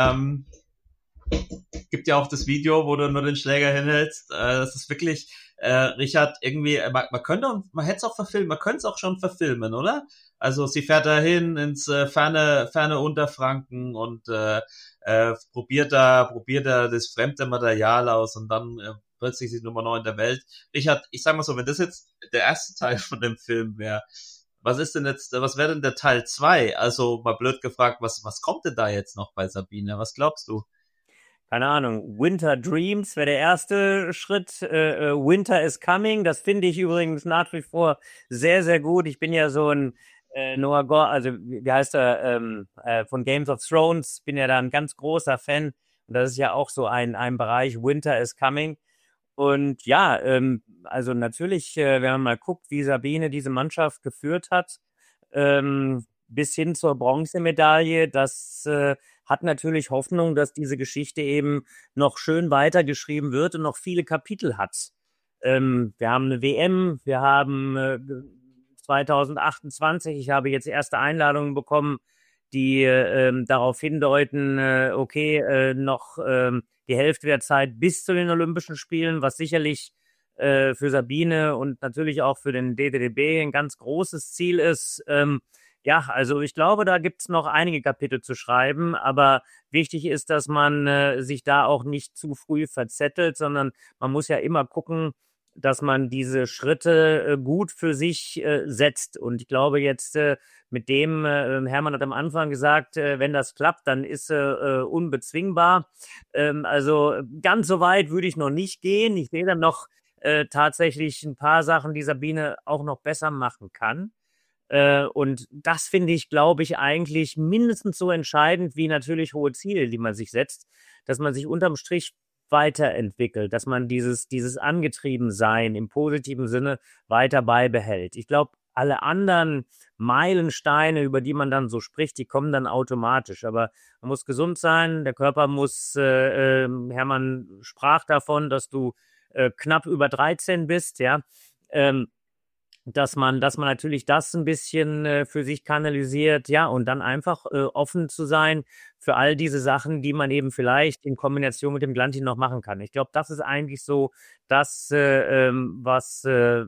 gibt ja auch das Video, wo du nur den Schläger hinhältst. Das ist wirklich, Richard, irgendwie, man hätte es auch verfilmen, man könnte es auch schon verfilmen, oder? Also sie fährt da hin ins ferne Unterfranken und probiert da das fremde Material aus und dann plötzlich ist sie Nummer 9 der Welt. Richard, ich sag mal so, wenn das jetzt der erste Teil von dem Film wäre, was wäre denn der Teil 2? Also mal blöd gefragt, was kommt denn da jetzt noch bei Sabine? Was glaubst du? Keine Ahnung, Winter Dreams wäre der erste Schritt. Winter is Coming, das finde ich übrigens nach wie vor sehr, sehr gut. Ich bin ja so ein Noah Gore, also wie heißt er, von Games of Thrones, bin ja da ein ganz großer Fan. Und das ist ja auch so ein Bereich, Winter is Coming. Und ja, also natürlich, wenn man mal guckt, wie Sabine diese Mannschaft geführt hat, bis hin zur Bronzemedaille, das hat natürlich Hoffnung, dass diese Geschichte eben noch schön weitergeschrieben wird und noch viele Kapitel hat. Wir haben eine WM, wir haben 2028, ich habe jetzt erste Einladungen bekommen, die darauf hindeuten, noch die Hälfte der Zeit bis zu den Olympischen Spielen, was sicherlich für Sabine und natürlich auch für den DTDB ein ganz großes Ziel ist. Ja, also ich glaube, da gibt's noch einige Kapitel zu schreiben, aber wichtig ist, dass man sich da auch nicht zu früh verzettelt, sondern man muss ja immer gucken, dass man diese Schritte gut für sich setzt. Und ich glaube jetzt mit dem, Hermann hat am Anfang gesagt, wenn das klappt, dann ist unbezwingbar. Also ganz so weit würde ich noch nicht gehen. Ich sehe dann noch tatsächlich ein paar Sachen, die Sabine auch noch besser machen kann. Und das finde ich, glaube ich, eigentlich mindestens so entscheidend wie natürlich hohe Ziele, die man sich setzt, dass man sich unterm Strich weiterentwickelt, dass man dieses Angetriebensein im positiven Sinne weiter beibehält. Ich glaube, alle anderen Meilensteine, über die man dann so spricht, die kommen dann automatisch. Aber man muss gesund sein, der Körper muss, Hermann sprach davon, dass du knapp über 13 bist, ja, dass man natürlich das ein bisschen für sich kanalisiert, ja, und dann einfach offen zu sein für all diese Sachen, die man eben vielleicht in Kombination mit dem Glanti noch machen kann. Ich glaube, das ist eigentlich so das, was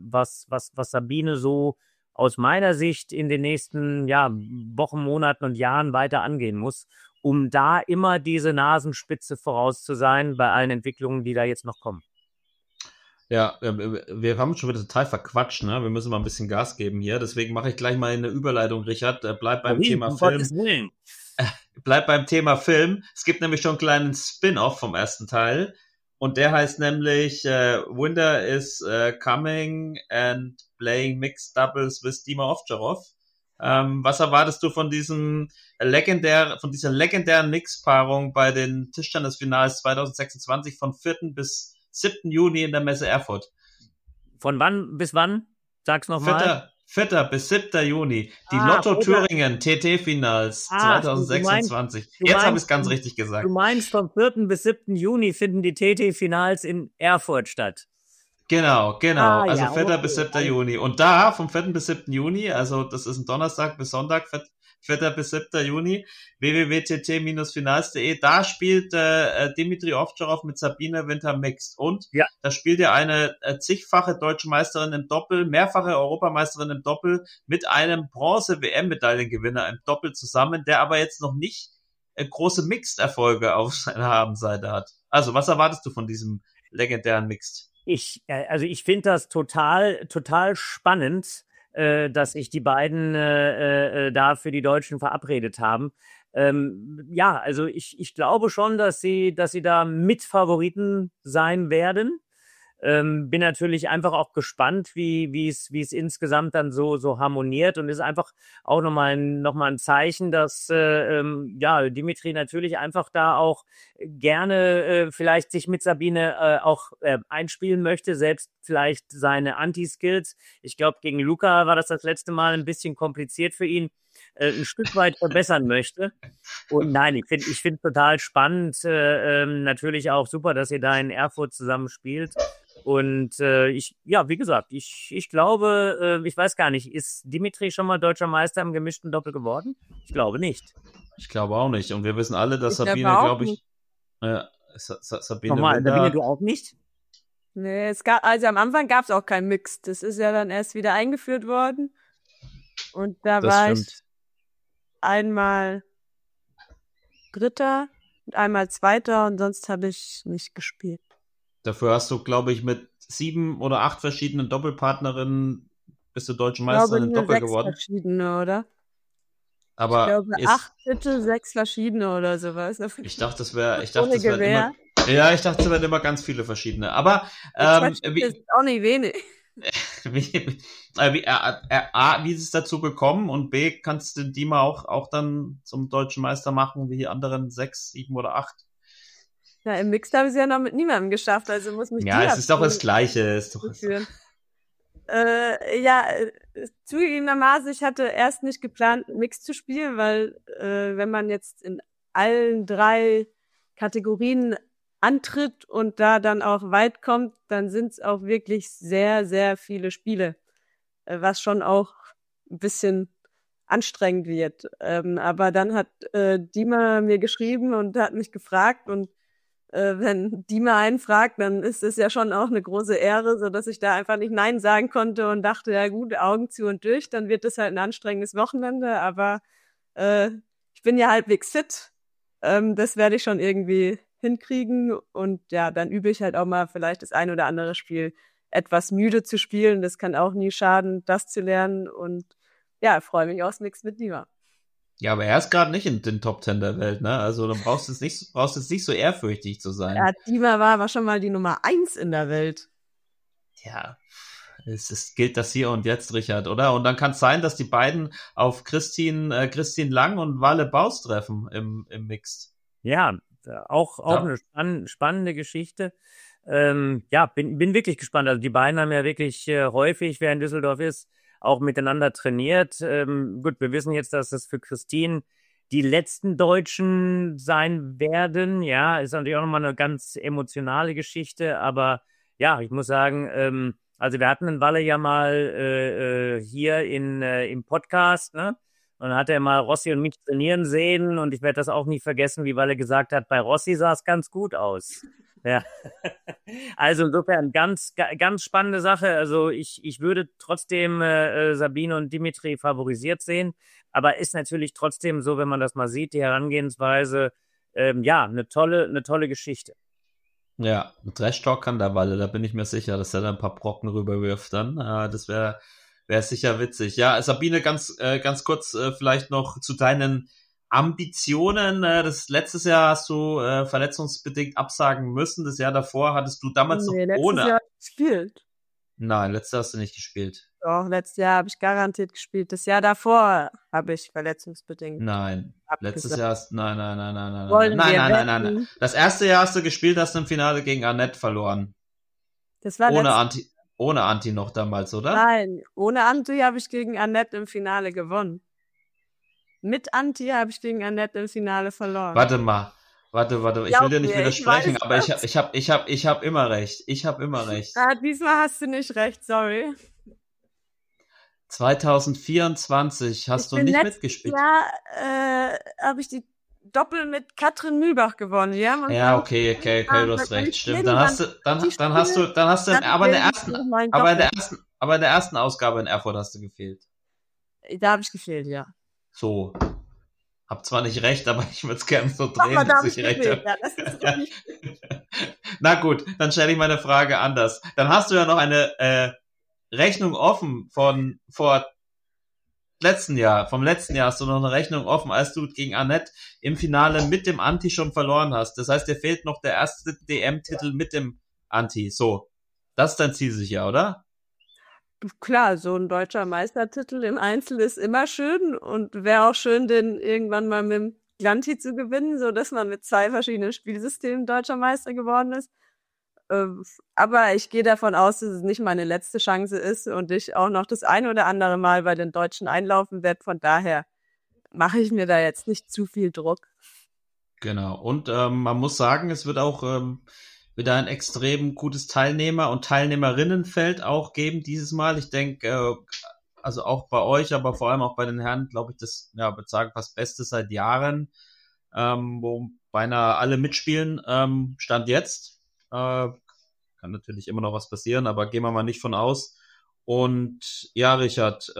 Sabine so aus meiner Sicht in den nächsten Wochen, Monaten und Jahren weiter angehen muss, um da immer diese Nasenspitze voraus zu sein bei allen Entwicklungen, die da jetzt noch kommen. Ja, wir haben schon wieder total verquatscht, ne? Wir müssen mal ein bisschen Gas geben hier. Deswegen mache ich gleich mal eine Überleitung, Richard. Bleib beim Thema Film. Bleib beim Thema Film. Es gibt nämlich schon einen kleinen Spin-off vom ersten Teil. Und der heißt nämlich Winter is Coming and Playing Mixed Doubles with Dima Ovtcharov. Was erwartest du von dieser legendären Mixpaarung bei den Tischtennisfinals 2026 von 4. bis 7. Juni in der Messe Erfurt? Von wann bis wann? Sag's nochmal. 4. bis 7. Juni. Die Lotto Thüringen TT-Finals 2026. Jetzt habe ich es ganz richtig gesagt. Du meinst, vom 4. bis 7. Juni finden die TT-Finals in Erfurt statt. Genau. Also 4. bis 7. Juni. Und da, vom 4. bis 7. Juni, also das ist ein Donnerstag bis Sonntag, 4. bis 7. Juni, www.tt-finals.de, da spielt Dimitri Ovtcharov mit Sabine Winter Mixed. Und da spielt ja eine zigfache deutsche Meisterin im Doppel, mehrfache Europameisterin im Doppel mit einem Bronze-WM-Medaillengewinner im Doppel zusammen, der aber jetzt noch nicht große Mixed-Erfolge auf seiner Habenseite hat. Also, was erwartest du von diesem legendären Mixed? Ich finde das total spannend, dass sich die beiden da für die Deutschen verabredet haben. Also ich glaube schon, dass sie da Mitfavoriten sein werden. Bin natürlich einfach auch gespannt, wie es insgesamt dann so harmoniert, und ist einfach auch nochmal ein Zeichen, dass Dimitri natürlich einfach da auch gerne vielleicht sich mit Sabine auch einspielen möchte, selbst vielleicht seine Anti-Skills. Ich glaube, gegen Luca war das letzte Mal ein bisschen kompliziert für ihn, ein Stück weit verbessern möchte. Und nein, ich finde total spannend, natürlich auch super, dass ihr da in Erfurt zusammen spielt. Und wie gesagt, ich glaube, ich weiß gar nicht, ist Dimitri schon mal deutscher Meister im gemischten Doppel geworden? Ich glaube nicht. Ich glaube auch nicht. Und wir wissen alle, dass Sabine, glaube ich... Sabine Nochmal, Sabine, du auch nicht? Nee, am Anfang gab es auch kein Mix. Das ist ja dann erst wieder eingeführt worden. Und da war ich einmal Dritter und einmal Zweiter, und sonst habe ich nicht gespielt. Dafür hast du, glaube ich, mit 7 oder 8 verschiedenen Doppelpartnerinnen bist du deutsche Meisterin im Doppel geworden. 6 verschiedene, oder? Aber ich glaube, 8 Titel, 6 verschiedene oder sowas. Ich dachte, das wären immer ganz viele verschiedene. Aber das ist auch nicht wenig. Wie ist es dazu gekommen? Und B, kannst du Dima auch dann zum deutschen Meister machen, wie die anderen 6, 7 oder 8? Ja, im Mixed habe ich es ja noch mit niemandem geschafft, also muss mich es ist doch das Gleiche. Zugegebenermaßen, ich hatte erst nicht geplant, Mixed zu spielen, weil wenn man jetzt in allen 3 Kategorien antritt und da dann auch weit kommt, dann sind es auch wirklich sehr, sehr viele Spiele, was schon auch ein bisschen anstrengend wird. Aber dann hat Dima mir geschrieben und hat mich gefragt, und wenn Dima einen fragt, dann ist es ja schon auch eine große Ehre, so dass ich da einfach nicht Nein sagen konnte und dachte, ja gut, Augen zu und durch, dann wird es halt ein anstrengendes Wochenende, aber ich bin ja halbwegs fit, das werde ich schon irgendwie hinkriegen, und ja, dann übe ich halt auch mal vielleicht das ein oder andere Spiel etwas müde zu spielen, das kann auch nie schaden, das zu lernen, und ja, freue mich aufs Mix mit Dima. Ja, aber er ist gerade nicht in den Top 10 der Welt, ne? Also dann brauchst du jetzt nicht so ehrfürchtig zu sein. Ja, Dima war schon mal die Nummer 1 in der Welt. Ja, gilt das hier und jetzt, Richard, oder? Und dann kann es sein, dass die beiden auf Christine Lang und Walle Baus treffen im Mixed. Ja, auch Ja. eine spannende Geschichte. Ja, bin wirklich gespannt. Also die beiden haben ja wirklich häufig, wer in Düsseldorf ist, auch miteinander trainiert. Gut, wir wissen jetzt, dass das für Christine die letzten Deutschen sein werden. Ja, ist natürlich auch nochmal eine ganz emotionale Geschichte. Aber ja, ich muss sagen, also wir hatten den Walle ja mal hier im Podcast, ne? Und dann hat er mal Rossi und mich trainieren sehen und ich werde das auch nie vergessen, wie Walle gesagt hat, bei Rossi sah es ganz gut aus. Ja. Also insofern ganz spannende Sache. Also ich würde trotzdem Sabine und Dimitri favorisiert sehen, aber ist natürlich trotzdem so, wenn man das mal sieht, die Herangehensweise, ja, eine tolle Geschichte. Ja, mit Trash Talk kann der Walle, da bin ich mir sicher, dass er da ein paar Brocken rüberwirft dann. Das wäre sicher witzig. Ja, Sabine, ganz kurz vielleicht noch zu deinen Ambitionen. Das letztes Jahr hast du verletzungsbedingt absagen müssen. Das Jahr davor hattest du damals noch letztes ohne. Jahr gespielt. Nein, letztes Jahr hast du nicht gespielt. Doch, letztes Jahr habe ich garantiert gespielt. Das Jahr davor habe ich verletzungsbedingt. Nein, abgesagt. letztes Jahr hast nein. Wollen wir Nein. Das erste Jahr hast du gespielt, hast du im Finale gegen Annette verloren. Das war Ohne Anti noch damals, oder? Nein, ohne Anti habe ich gegen Annette im Finale gewonnen. Mit Anti habe ich gegen Annette im Finale verloren. Warte mal. Ich will dir nicht widersprechen, aber ich hab immer recht. Diesmal hast du nicht recht, sorry. 2024 hast du nicht mitgespielt. Ja, habe ich die Doppel mit Katrin Mühlbach gewonnen. Ja, okay, du hast recht, stimmt. Dann hast du, aber in der ersten Ausgabe in Erfurt hast du gefehlt. Da habe ich gefehlt, ja. So. Hab zwar nicht recht, aber ich würde es gerne so drehen, Aber dass ich recht habe. Ja, Na gut, dann stelle ich meine Frage anders. Dann hast du ja noch eine Rechnung offen vom letzten Jahr hast du noch eine Rechnung offen, als du gegen Annette im Finale mit dem Anti schon verloren hast. Das heißt, dir fehlt noch der erste DM-Titel mit dem Anti. So, das ist dein Ziel sicher, oder? Klar, so ein deutscher Meistertitel im Einzel ist immer schön und wäre auch schön, den irgendwann mal mit dem Glanti zu gewinnen, so dass man mit 2 verschiedenen Spielsystemen deutscher Meister geworden ist. Aber ich gehe davon aus, dass es nicht meine letzte Chance ist und ich auch noch das ein oder andere Mal bei den Deutschen einlaufen werde. Von daher mache ich mir da jetzt nicht zu viel Druck. Genau. Und man muss sagen, es wird auch wieder ein extrem gutes Teilnehmer- und Teilnehmerinnenfeld auch geben dieses Mal. Ich denke, also auch bei euch, aber vor allem auch bei den Herren, glaube ich, das, ja, würde sagen, fast Beste seit Jahren, wo beinahe alle mitspielen, Stand jetzt. Kann natürlich immer noch was passieren, aber gehen wir mal nicht von aus. Und ja, Richard,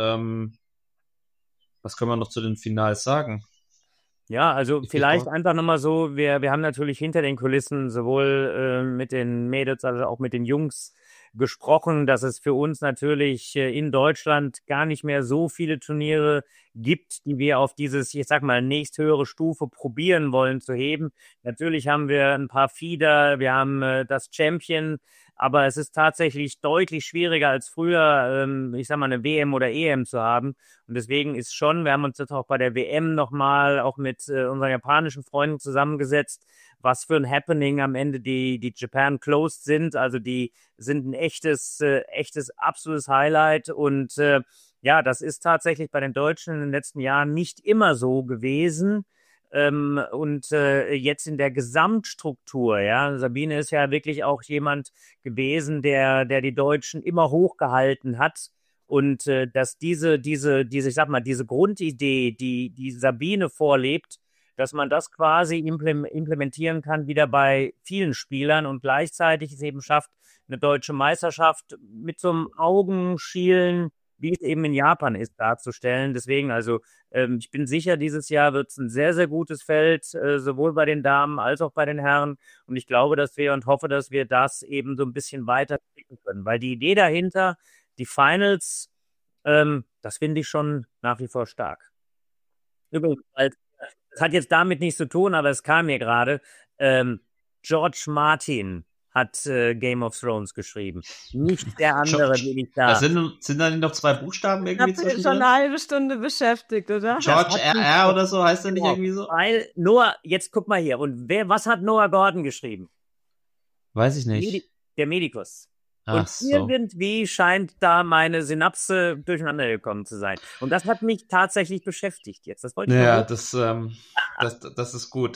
was können wir noch zu den Finals sagen? Ja, also vielleicht einfach nochmal so, wir haben natürlich hinter den Kulissen sowohl mit den Mädels als auch mit den Jungs gesprochen, dass es für uns natürlich in Deutschland gar nicht mehr so viele Turniere gibt, die wir auf dieses, ich sag mal, nächsthöhere Stufe probieren wollen zu heben. Natürlich haben wir ein paar Feeder, wir haben das Champion, aber es ist tatsächlich deutlich schwieriger als früher, ich sag mal, eine WM oder EM zu haben. Und deswegen ist schon, wir haben uns jetzt auch bei der WM nochmal auch mit unseren japanischen Freunden zusammengesetzt, was für ein Happening am Ende die Japan Closed sind. Also die sind ein echtes absolutes Highlight. Und ja, das ist tatsächlich bei den Deutschen in den letzten Jahren nicht immer so gewesen. Und jetzt in der Gesamtstruktur, ja, Sabine ist ja wirklich auch jemand gewesen, der die Deutschen immer hochgehalten hat. Und dass diese, ich sag mal, diese Grundidee, die Sabine vorlebt, dass man das quasi implementieren kann wieder bei vielen Spielern und gleichzeitig es eben schafft, eine deutsche Meisterschaft mit so einem Augenschielen, wie es eben in Japan ist, darzustellen. Deswegen, also ich bin sicher, dieses Jahr wird es ein sehr, sehr gutes Feld, sowohl bei den Damen als auch bei den Herren. Und ich glaube, dass wir und hoffe, dass wir das eben so ein bisschen weiterentwickeln können. Weil die Idee dahinter, die Finals, das finde ich schon nach wie vor stark. Übrigens, das hat jetzt damit nichts zu tun, aber es kam mir gerade. George Martin hat Game of Thrones geschrieben. Nicht der andere, den ich da. Das sind da nicht noch 2 Buchstaben Ich irgendwie habe mich schon zwischendrin? eine halbe Stunde beschäftigt, oder? George Das hat R.R. oder so, heißt der nicht Genau. irgendwie so? Weil Noah, jetzt guck mal hier. Und was hat Noah Gordon geschrieben? Weiß ich nicht. Der Medikus. Ach Und so. irgendwie scheint da meine Synapse durcheinander gekommen zu sein. Und das hat mich tatsächlich beschäftigt jetzt. Das wollte ich Ja, mal das ist gut.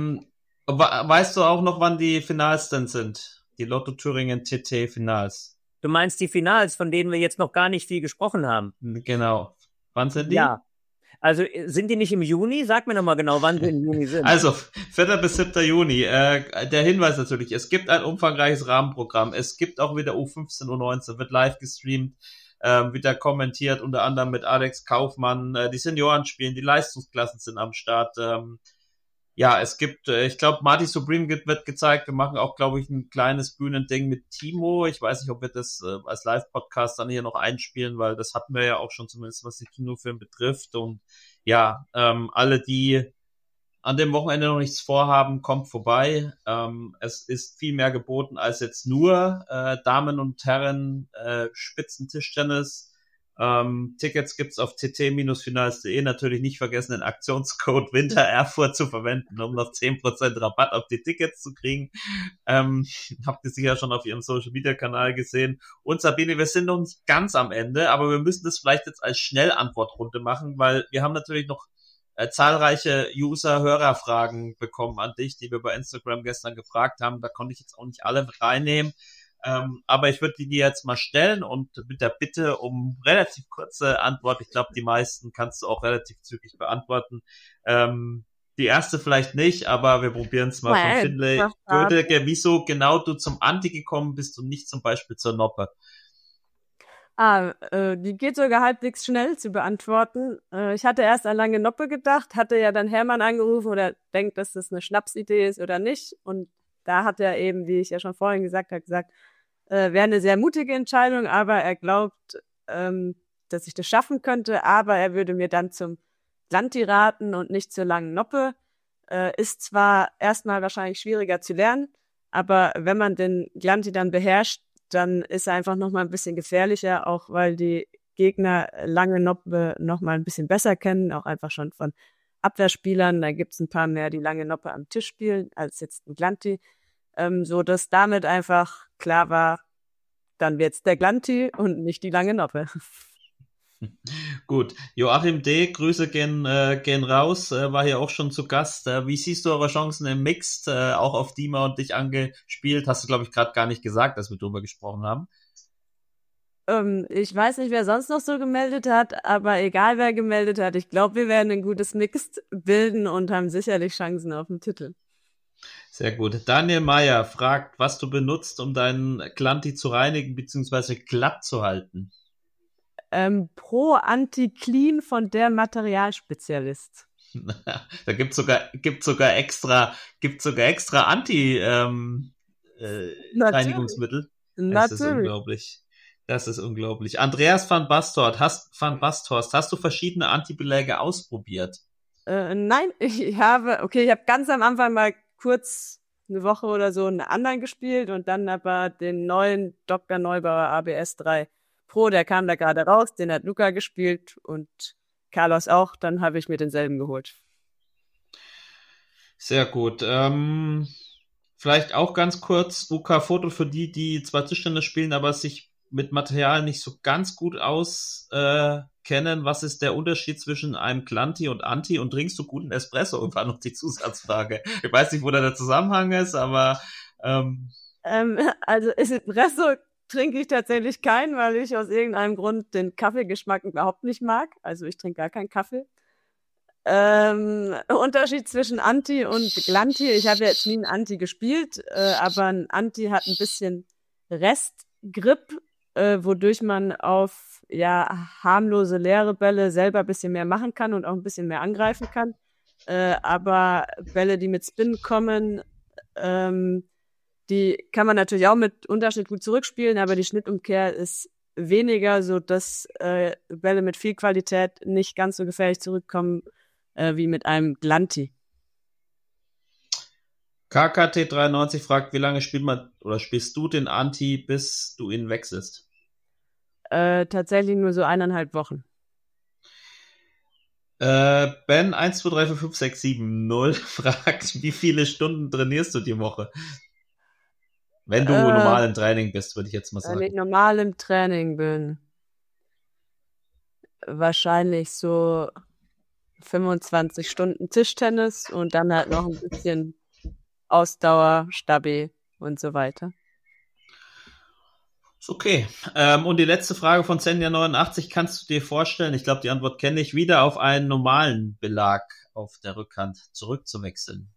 Weißt du auch noch, wann die Finals denn sind? Die Lotto Thüringen TT Finals. Du meinst die Finals, von denen wir jetzt noch gar nicht viel gesprochen haben? Genau. Wann sind die? Ja. Also sind die nicht im Juni? Sag mir nochmal genau, wann sie im Juni sind. Also, 4. bis 7. Juni. Der Hinweis natürlich, es gibt ein umfangreiches Rahmenprogramm. Es gibt auch wieder U15, U19, wird live gestreamt, wieder kommentiert, unter anderem mit Alex Kaufmann. Die Senioren spielen, die Leistungsklassen sind am Start. Ja, es gibt, ich glaube, Marty Supreme wird gezeigt. Wir machen auch, glaube ich, ein kleines Bühnending mit Timo. Ich weiß nicht, ob wir das als Live-Podcast dann hier noch einspielen, weil das hatten wir ja auch schon, zumindest was die Kinofilme betrifft. Und ja, alle, die an dem Wochenende noch nichts vorhaben, kommt vorbei. Es ist viel mehr geboten als jetzt nur Damen und Herren Spitzentischtennis. Tickets gibt's auf tt-finals.de. Natürlich nicht vergessen, den Aktionscode Winter Erfurt zu verwenden, um noch 10% Rabatt auf die Tickets zu kriegen. Habt ihr sicher schon auf ihrem Social-Media-Kanal gesehen. Und Sabine, wir sind noch nicht ganz am Ende, aber wir müssen das vielleicht jetzt als Schnellantwortrunde machen, weil wir haben natürlich noch zahlreiche User-Hörerfragen bekommen an dich, die wir bei Instagram gestern gefragt haben. Da konnte ich jetzt auch nicht alle reinnehmen. Aber ich würde die dir jetzt mal stellen und mit der Bitte um relativ kurze Antwort. Ich glaube, die meisten kannst du auch relativ zügig beantworten. Die erste vielleicht nicht, aber wir probieren es mal von Finlay Gödecke. Wieso genau du zum Anti gekommen bist und nicht zum Beispiel zur Noppe? Die geht sogar halbwegs schnell zu beantworten. Ich hatte erst an Lange Noppe gedacht, hatte ja dann Hermann angerufen oder denkt, dass das eine Schnapsidee ist oder nicht. Und da hat er eben, wie ich ja schon vorhin gesagt habe, gesagt, wäre eine sehr mutige Entscheidung, aber er glaubt, dass ich das schaffen könnte, aber er würde mir dann zum Glanti raten und nicht zur Langen Noppe. Ist zwar erstmal wahrscheinlich schwieriger zu lernen, aber wenn man den Glanti dann beherrscht, dann ist er einfach nochmal ein bisschen gefährlicher, auch weil die Gegner Lange Noppe nochmal ein bisschen besser kennen, auch einfach schon von Abwehrspielern. Da gibt's ein paar mehr, die Lange Noppe am Tisch spielen, als jetzt ein Glanti. So dass damit einfach klar war, dann wird's der Glanti und nicht die Lange Noppe. Gut, Joachim D., Grüße gehen raus, war hier auch schon zu Gast. Wie siehst du eure Chancen im Mixed, auch auf Dima und dich angespielt? Hast du, glaube ich, gerade gar nicht gesagt, dass wir drüber gesprochen haben. Ich weiß nicht, wer sonst noch so gemeldet hat, aber egal, wer gemeldet hat, ich glaube, wir werden ein gutes Mixed bilden und haben sicherlich Chancen auf den Titel. Sehr gut. Daniel Meyer fragt, was du benutzt, um deinen Glanti zu reinigen bzw. glatt zu halten. Pro Anti-Clean von der Materialspezialist. Da gibt's sogar extra Anti Reinigungsmittel. Das ist unglaublich. Das ist unglaublich. Andreas van Basthorst, hast du verschiedene Antibeläge ausprobiert? Nein, ich habe ganz am Anfang mal kurz eine Woche oder so einen anderen gespielt und dann aber den neuen Dr. Neubauer ABS 3 Pro, der kam da gerade raus, den hat Luca gespielt und Carlos auch, dann habe ich mir denselben geholt. Sehr gut. Vielleicht auch ganz kurz, Luca, Foto für die zwar Tischtennis spielen, aber sich mit Material nicht so ganz gut auskennen. Was ist der Unterschied zwischen einem Glanti und Anti und trinkst du guten Espresso? Und war noch die Zusatzfrage. Ich weiß nicht, wo da der Zusammenhang ist, aber also Espresso trinke ich tatsächlich keinen, weil ich aus irgendeinem Grund den Kaffeegeschmack überhaupt nicht mag. Also ich trinke gar keinen Kaffee. Unterschied zwischen Anti und Glanti. Ich habe ja jetzt nie einen Anti gespielt, aber ein Anti hat ein bisschen Restgrip, wodurch man auf harmlose leere Bälle selber ein bisschen mehr machen kann und auch ein bisschen mehr angreifen kann. Aber Bälle, die mit Spin kommen, die kann man natürlich auch mit Unterschnitt gut zurückspielen, aber die Schnittumkehr ist weniger, so dass Bälle mit viel Qualität nicht ganz so gefährlich zurückkommen wie mit einem Glanti. KKT93 fragt, wie lange spielst du den Anti, bis du ihn wechselst? Tatsächlich nur so 1,5 Wochen. Ben 1234567 fragt, wie viele Stunden trainierst du die Woche? Wenn du normal im Training bist, würde ich jetzt mal sagen. Wenn ich normal im Training bin, wahrscheinlich so 25 Stunden Tischtennis und dann halt noch ein bisschen Ausdauer, Stabi und so weiter. Ist okay. Und die letzte Frage von Senja89, kannst du dir vorstellen, ich glaube, die Antwort kenne ich, wieder auf einen normalen Belag auf der Rückhand zurückzuwechseln?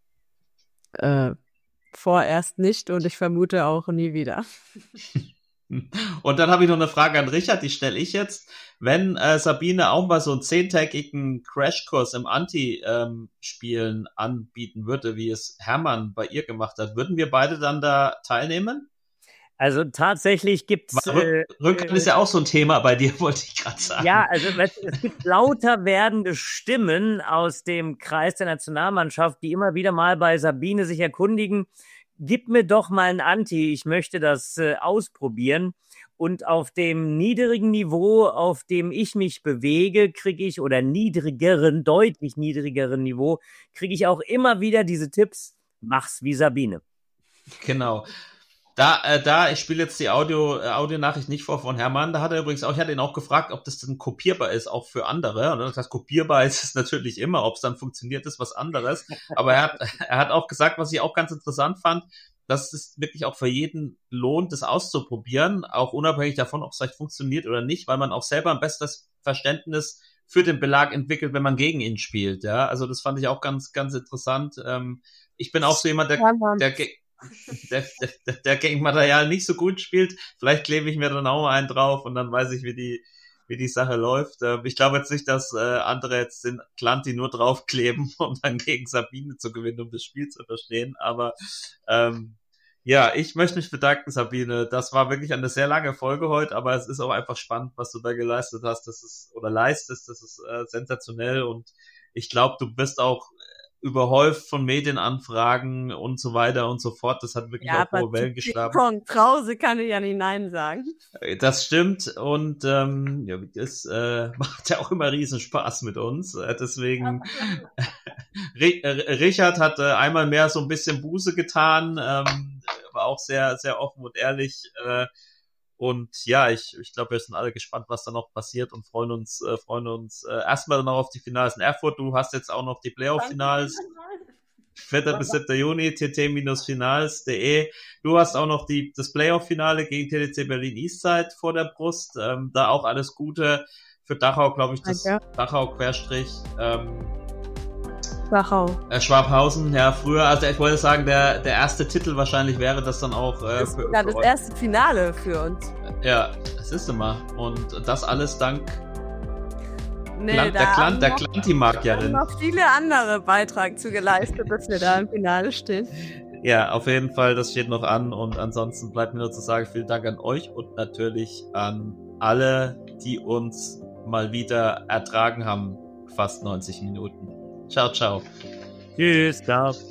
Vorerst nicht und ich vermute auch nie wieder. Und dann habe ich noch eine Frage an Richard, die stelle ich jetzt. Wenn Sabine auch mal so einen 10-tägigen Crashkurs im Anti-Spielen anbieten würde, wie es Hermann bei ihr gemacht hat, würden wir beide dann da teilnehmen? Also tatsächlich gibt's Rückhand ist ja auch so ein Thema bei dir, wollte ich gerade sagen. Ja, also es gibt lauter werdende Stimmen aus dem Kreis der Nationalmannschaft, die immer wieder mal bei Sabine sich erkundigen, gib mir doch mal ein Anti, ich möchte das ausprobieren. Und auf dem niedrigen Niveau, auf dem ich mich bewege, oder deutlich niedrigeren Niveau, kriege ich auch immer wieder diese Tipps, mach's wie Sabine. Genau. Ich spiele jetzt die Audionachricht nicht vor von Hermann, da hat er übrigens auch, ich hatte ihn auch gefragt, ob das dann kopierbar ist, auch für andere. Und dann hat er gesagt, kopierbar ist es natürlich immer, ob es dann funktioniert, ist was anderes. Aber er hat auch gesagt, was ich auch ganz interessant fand, dass es wirklich auch für jeden lohnt, das auszuprobieren, auch unabhängig davon, ob es vielleicht funktioniert oder nicht, weil man auch selber ein besseres Verständnis für den Belag entwickelt, wenn man gegen ihn spielt. Ja, also das fand ich auch ganz, ganz interessant. Ich bin auch so jemand, der gegen Material nicht so gut spielt. Vielleicht klebe ich mir dann auch einen drauf und dann weiß ich, wie die Sache läuft. Ich glaube jetzt nicht, dass andere jetzt den Clanti nur draufkleben, um dann gegen Sabine zu gewinnen, um das Spiel zu verstehen. Aber ja, ich möchte mich bedanken, Sabine. Das war wirklich eine sehr lange Folge heute, aber es ist auch einfach spannend, was du da geleistet hast. Leistest. Das ist sensationell und ich glaube, du bist auch überhäuft von Medienanfragen und so weiter und so fort. Das hat wirklich auch hohe Wellen geschlagen. Krause kann ich ja nicht Nein sagen. Das stimmt und das macht ja auch immer riesen Spaß mit uns. Deswegen Richard hat einmal mehr so ein bisschen Buße getan, war auch sehr, sehr offen und ehrlich. Und ja, ich glaube, wir sind alle gespannt, was da noch passiert und freuen uns erstmal noch auf die Finals in Erfurt. Du hast jetzt auch noch die Playoff-Finals. 4. bis 7. Juni, tt-finals.de. Du hast auch noch das Playoff-Finale gegen TTC Berlin Eastside vor der Brust. Da auch alles Gute für Dachau, glaube ich, das Dachau Schwabhausen, ja, früher, also ich wollte sagen, der erste Titel wahrscheinlich wäre das dann auch das erste Finale für uns. Ja, das ist immer. Und das alles dank der Clanti-Magierin. noch viele andere Beitrag zu geleistet, dass wir da im Finale stehen. Ja, auf jeden Fall, das steht noch an und ansonsten bleibt mir nur zu sagen, vielen Dank an euch und natürlich an alle, die uns mal wieder ertragen haben, fast 90 Minuten. Ciao, ciao. Tschüss, ciao.